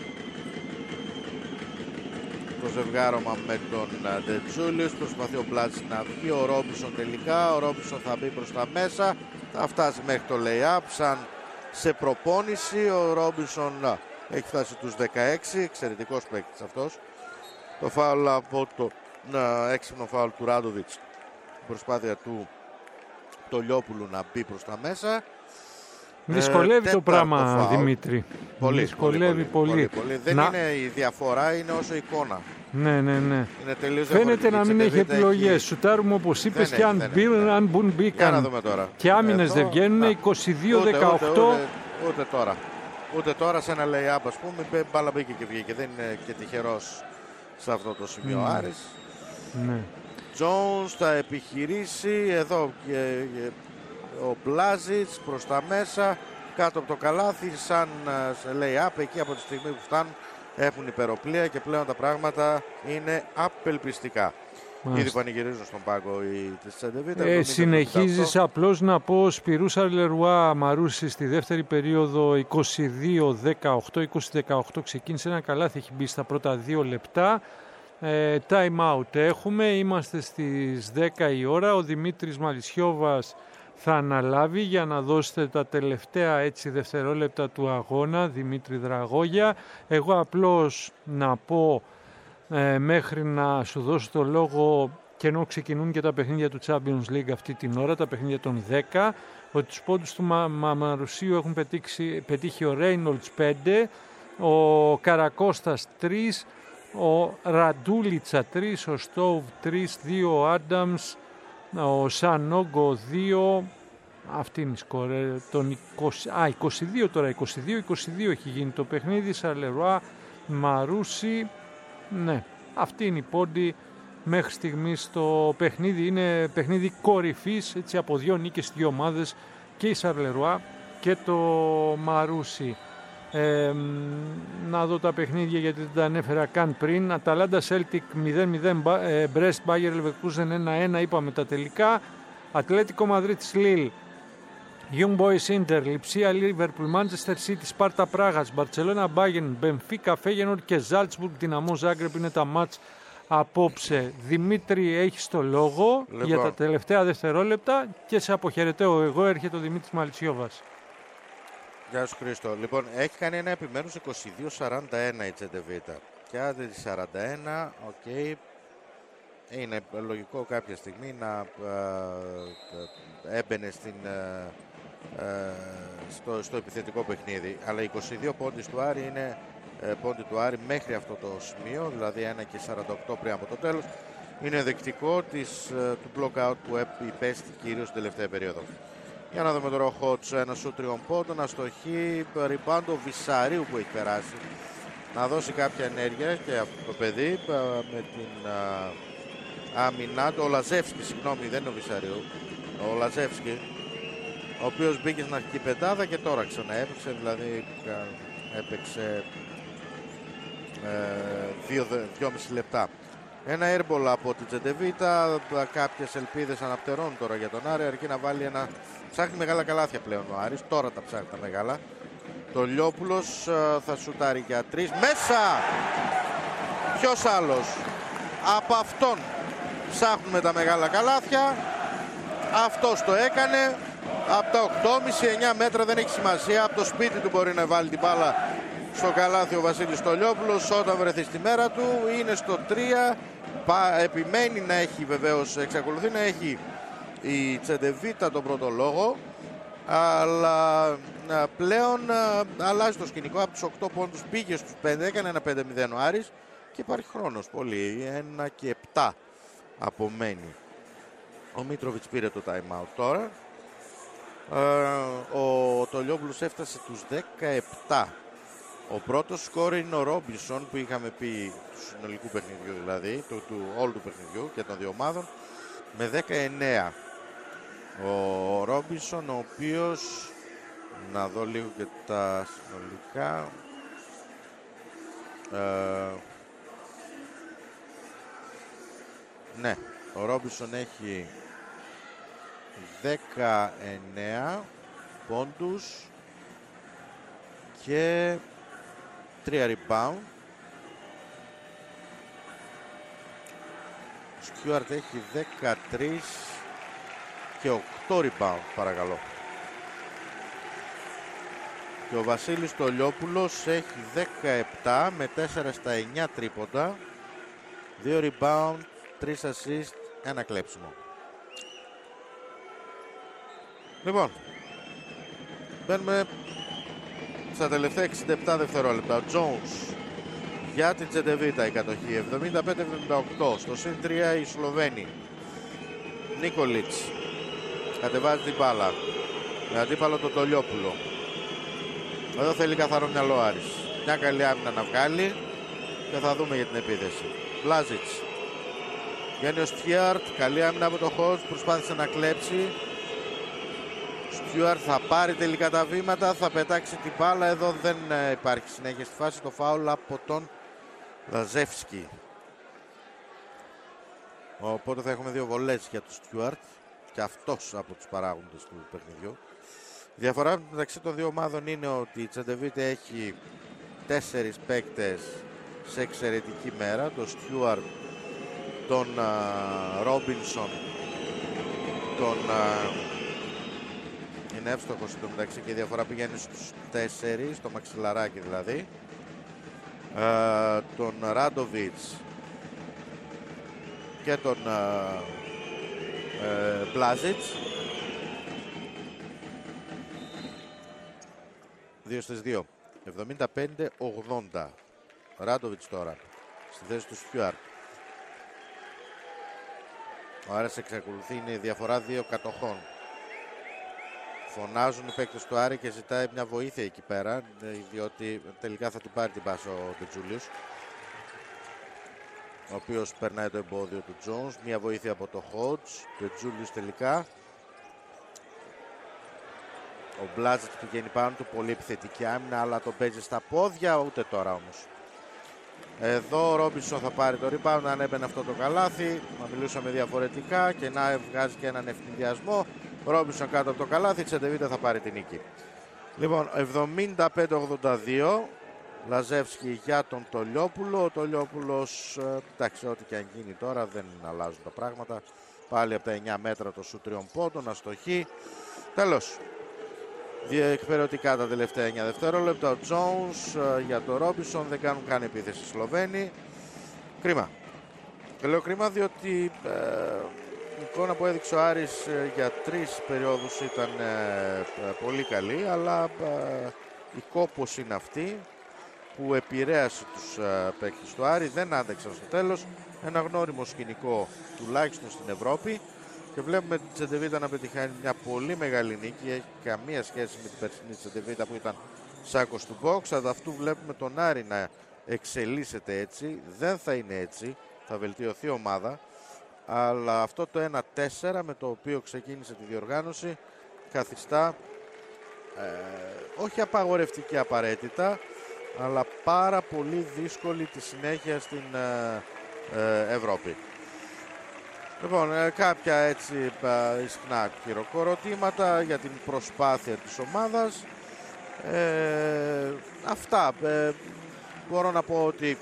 Το ζευγάρωμα με τον Ντετζούλιους. Προσπαθεί ο Μπλάτς να βγει. Ο Ρόμπινσον τελικά. Ο Ρόμπινσον θα μπει προς τα μέσα. Θα φτάσει μέχρι το lay-up σαν σε προπόνηση. Ο Ρόμπινσον έχει φτάσει τους 16. Εξαιρετικός παίκτης αυτός. Το φάουλ από το έξυπνο φάουλ του Ράντοβιτς. Προσπάθεια του Τολιόπουλου να μπει προς τα μέσα. Δυσκολεύει το πράγμα, Δημήτρη. Πολύ. Δυσκολεύει πολύ. Δεν είναι η διαφορά, είναι όσο εικόνα. Ναι. Είναι τελείως φαίνεται να μην έχει επιλογές. Σουτάρουμε όπως είπες και αν μπουν μπήκαν. Και άμυνες δεν βγαίνουν. 22-18. Ούτε τώρα σε ένα lay-up, ας πούμε, μπάλα μπήκε και βγήκε. Δεν είναι και τυχερός σε αυτό το σημείο ο Άρης. Ναι. Jones θα επιχειρήσει. Εδώ ο Μπλάζιτς προς τα μέσα, κάτω από το καλάθι, σαν σε lay-up. Εκεί από τη στιγμή που φτάνουν έχουν υπεροπλία και πλέον τα πράγματα είναι απελπιστικά. Ήδη πανηγυρίζουν στον πάγκο της Τσεντεβίτα. Συνεχίζεις απλώς να πω Σπυρού Σαρλερουά Μαρούση στη δεύτερη περίοδο 22-18. 20-18 ξεκίνησε ένα καλάθι, έχει μπει στα πρώτα 2 λεπτά. Time out έχουμε, είμαστε στις 10 η ώρα. Ο Δημήτρης Μαλισιόβας θα αναλάβει για να δώσετε τα τελευταία δευτερόλεπτα του αγώνα. Δημήτρη Δραγόγια. Εγώ απλώς να πω μέχρι να σου δώσω το λόγο, και ενώ ξεκινούν και τα παιχνίδια του Champions League αυτή την ώρα, τα παιχνίδια των 10, ότι τους πόντους του Μαμαρουσίου έχουν πετύχει ο Ρέινολτς 5, ο Καρακώστας 3, ο Ραντούλιτσα 3, ο Στόβ 3, 2 ο Άνταμς, ο Σανόγκο 2, αυτή είναι η σκορ, 22 τώρα, 22 έχει γίνει το παιχνίδι, Σαλερουά, Μαρούση, ναι, αυτή είναι η πόντη μέχρι στιγμής στο παιχνίδι, είναι παιχνίδι κορυφής, έτσι, από 2 νίκες στις 2 ομάδες, και η Σαρλερουά και το Μαρούσι. Να δω τα παιχνίδια γιατί δεν τα ανέφερα καν πριν. Αταλάντα Σέλτικ 0-0, Μπρέστ Μπάγερ Λεβερκούζεν 1-1, είπαμε τα τελικά. Ατλέτικο Μαδρίτης Λίλ, Young Boys Ίντερ, Λιψία Λίβερπουλ, Μάντσεστερ Σίτι, Σπάρτα Πράγας, Μπαρτσελώνα Μπάγεν, Μπενφίκα Φέγενορ και Ζάλτσμπουργκ Δυναμό Ζάγκρεπ είναι τα μάτς απόψε. Δημήτρη, έχεις το λόγο για τα τελευταία δευτερόλεπτα και σε αποχαιρετώ εγώ, έρχεται ο Δημήτρης Μαλισιόβας. Γεια σου Χρήστο. Λοιπόν, έχει κάνει ένα επιμέρους 22-41 η Τσεντεβίτα. Και άντε τη 41, οκ. Είναι λογικό κάποια στιγμή να έμπαινε στο επιθετικό παιχνίδι. Αλλά 22 πόντοι του Άρη είναι πόντι του Άρη μέχρι αυτό το σημείο, δηλαδή 1 και 48 πριν από το τέλος. Είναι δεκτικό του block-out που υπέστη κυρίως στην τελευταία περίοδο. Για να δούμε τώρα ο Χότς, ένα σου 3 πόντων, αστοχή, ριμπάντο Βυσαρίου που έχει περάσει να δώσει κάποια ενέργεια και αυτό το παιδί με την άμυνα του. Ο Λαζεύσκι, συγγνώμη, δεν είναι ο Βυσσαρίου. Ο Λαζεύσκι, ο οποίος μπήκε στην αρχική πεντάδα και τώρα ξαναέπαιξε, δηλαδή έπαιξε 2,5 λεπτά. Ένα airball από την Τσεντεβίτα, κάποιες ελπίδες αναπτερώνουν τώρα για τον Άρη, αρκεί να βάλει ένα... Ψάχνει μεγάλα καλάθια πλέον ο Άρης, τώρα τα ψάχνει τα μεγάλα. Το Λιόπουλος θα σουτάρει για 3, μέσα! Ποιος άλλος? Από αυτόν ψάχνουμε τα μεγάλα καλάθια, αυτός το έκανε. Από τα 8,5-9 μέτρα δεν έχει σημασία, από το σπίτι του μπορεί να βάλει την μπάλα στο καλάθι ο Βασίλης Τολιόπουλος όταν βρεθεί στη μέρα του. Είναι στο 3, επιμένει να έχει, βεβαίως εξακολουθεί να έχει η Τσεντεβίτα τον πρώτο λόγο, αλλά πλέον αλλάζει το σκηνικό. Από τους 8 πόντους πήγε στους 5, έκανε ένα 5-0 ο Άρης και υπάρχει χρόνος πολύ, 1 και 7 απομένει. Ο Μίτροβιτς πήρε το time out τώρα. Ο Τολιόπουλος έφτασε τους 17. Ο πρώτος σκόρ είναι ο Ρόμπινσον που είχαμε πει του συνολικού παιχνιδιού, δηλαδή του όλου του παιχνιδιού και των δύο ομάδων, με 19. Ο Ρόμπινσον, ο οποίος, να δω λίγο και τα συνολικά, ναι, ο Ρόμπινσον έχει 19 πόντους και 3 rebound. Ο Στιούαρτ έχει 13 και 8 rebound, παρακαλώ. Και ο Βασίλης Τολιόπουλος έχει 17 με 4 στα 9 τρίποντα, 2 rebound, 3 assist, 1 κλέψιμο. Λοιπόν, μπαίνουμε στα τελευταία 67 δευτερόλεπτα. Ο Jones για την Τσεντεβίτα η κατοχή, 75-78. Στο συν 3 οι Σλοβαίνοι. Νίκολιτς κατεβάζει την μπάλα με αντίπαλο τον Τολιόπουλο. Εδώ θέλει καθαρό μυαλό Άρης. Μια καλή άμυνα να βγάλει και θα δούμε για την επίθεση. Μπλάζιτς. Βγαίνει ο Στιούαρτ, καλή άμυνα από το Χότζ, προσπάθησε να κλέψει. Στιούαρτ θα πάρει τελικά τα βήματα, θα πετάξει την μπάλα. Εδώ δεν υπάρχει συνέχεια στη φάση, το φάουλ από τον Λαζεύσκι. Οπότε θα έχουμε 2 βολές για τον Στιούαρτ και αυτός από τους παράγοντες του παιχνιδιού. Η διαφορά μεταξύ των δύο ομάδων είναι ότι η Τσεντεβίτα έχει 4 παίκτες σε εξαιρετική μέρα. Τον Στιούαρτ, τον Ρόμπινσον, τον... είναι εύστοχος στο μεταξύ και η διαφορά πηγαίνει στους 4, στο μαξιλαράκι δηλαδή. Τον Ράντοβιτς και τον Μπλάζιτς. 2 στις 2. 75-80. Ράντοβιτς τώρα στη θέση του Στιούαρτ. Ο Άρης εξακολουθεί, είναι η διαφορά 2 κατοχών. Φωνάζουν οι παίκτες του Άρη και ζητάει μια βοήθεια εκεί πέρα, διότι τελικά θα την πάρει την πάσα ο Μπετζούλιος, ο οποίος περνάει το εμπόδιο του Τζόνς. Μια βοήθεια από το Χότζ. Μπετζούλιος τελικά. Ο Μπλάζιτς πηγαίνει πάνω του, πολύ επιθετική άμυνα, αλλά τον παίζει στα πόδια, ούτε τώρα όμως. Εδώ ο Ρόμπινσον θα πάρει το rebound, αν έμπαινε αυτό το καλάθι, θα μιλούσαμε διαφορετικά και να βγάζει και έναν ευθυνδιασμό. Ρόμπινσον κάτω από το καλάθι, η Τσεντεβίτα θα πάρει την νίκη. Λοιπόν, 75-82, Λαζεύσκι για τον Τολιόπουλο. Ο Τολιόπουλος, εντάξει, ό,τι και αν γίνει τώρα δεν αλλάζουν τα πράγματα. Πάλι από τα 9 μέτρα το σουτ 3 πόντων, αστοχή. Τέλος. Διεκπαιρεωτικά τα τελευταία 9 δευτερόλεπτα. Ο Τζόουνς για τον Ρόμπινσον, δεν κάνουν καν επίθεση οι Σλοβαίνοι. Κρίμα. Και λέω κρίμα διότι η εικόνα που έδειξε ο Άρης για 3 περιόδους ήταν πολύ καλή, αλλά η κόπος είναι αυτή που επηρέασε τους παίκτες του Άρη, δεν άντεξαν στο τέλος. Ένα γνώριμο σκηνικό τουλάχιστον στην Ευρώπη. Και βλέπουμε την Τσεντεβίτα να πετυχάνει μια πολύ μεγάλη νίκη. Έχει καμία σχέση με την περσινή Τσεντεβίτα που ήταν σάκος του box. Ανταυτού βλέπουμε τον Άρη να εξελίσσεται έτσι, δεν θα είναι έτσι, θα βελτιωθεί η ομάδα, αλλά αυτό το 1-4 με το οποίο ξεκίνησε τη διοργάνωση καθιστά όχι απαγορευτική απαραίτητα, αλλά πάρα πολύ δύσκολη τη συνέχεια στην Ευρώπη. Λοιπόν, κάποια έτσι ισχνά χειροκροτήματα για την προσπάθεια της ομάδας. Αυτά. Μπορώ να πω ότι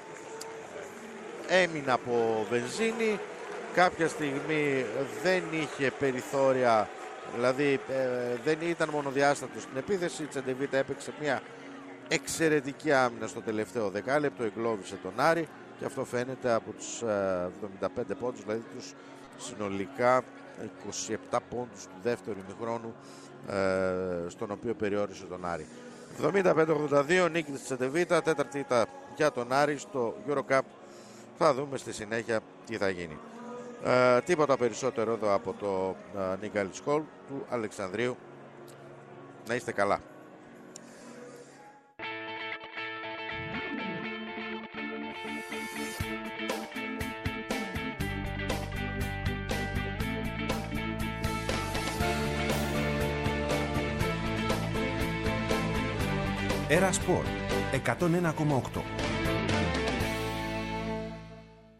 έμεινα από βενζίνη. Κάποια στιγμή δεν είχε περιθώρια, δηλαδή δεν ήταν μονοδιάστατο στην επίθεση. Η Τσεντεβίτα έπαιξε μια εξαιρετική άμυνα στο τελευταίο δεκάλεπτο, εγκλώβησε τον Άρη και αυτό φαίνεται από τους 75 πόντους, δηλαδή τους συνολικά 27 πόντους του δεύτερου ημιχρόνου, στον οποίο περιόρισε τον Άρη. 75-82 νίκη της Τσεντεβίτα, τέταρτη ήττα για τον Άρη στο EuroCup. Θα δούμε στη συνέχεια τι θα γίνει. Τίποτα περισσότερο εδώ από το Νίγκαλ Σκολ του Αλεξανδρίου. Να είστε καλά. Era Sport 101,8.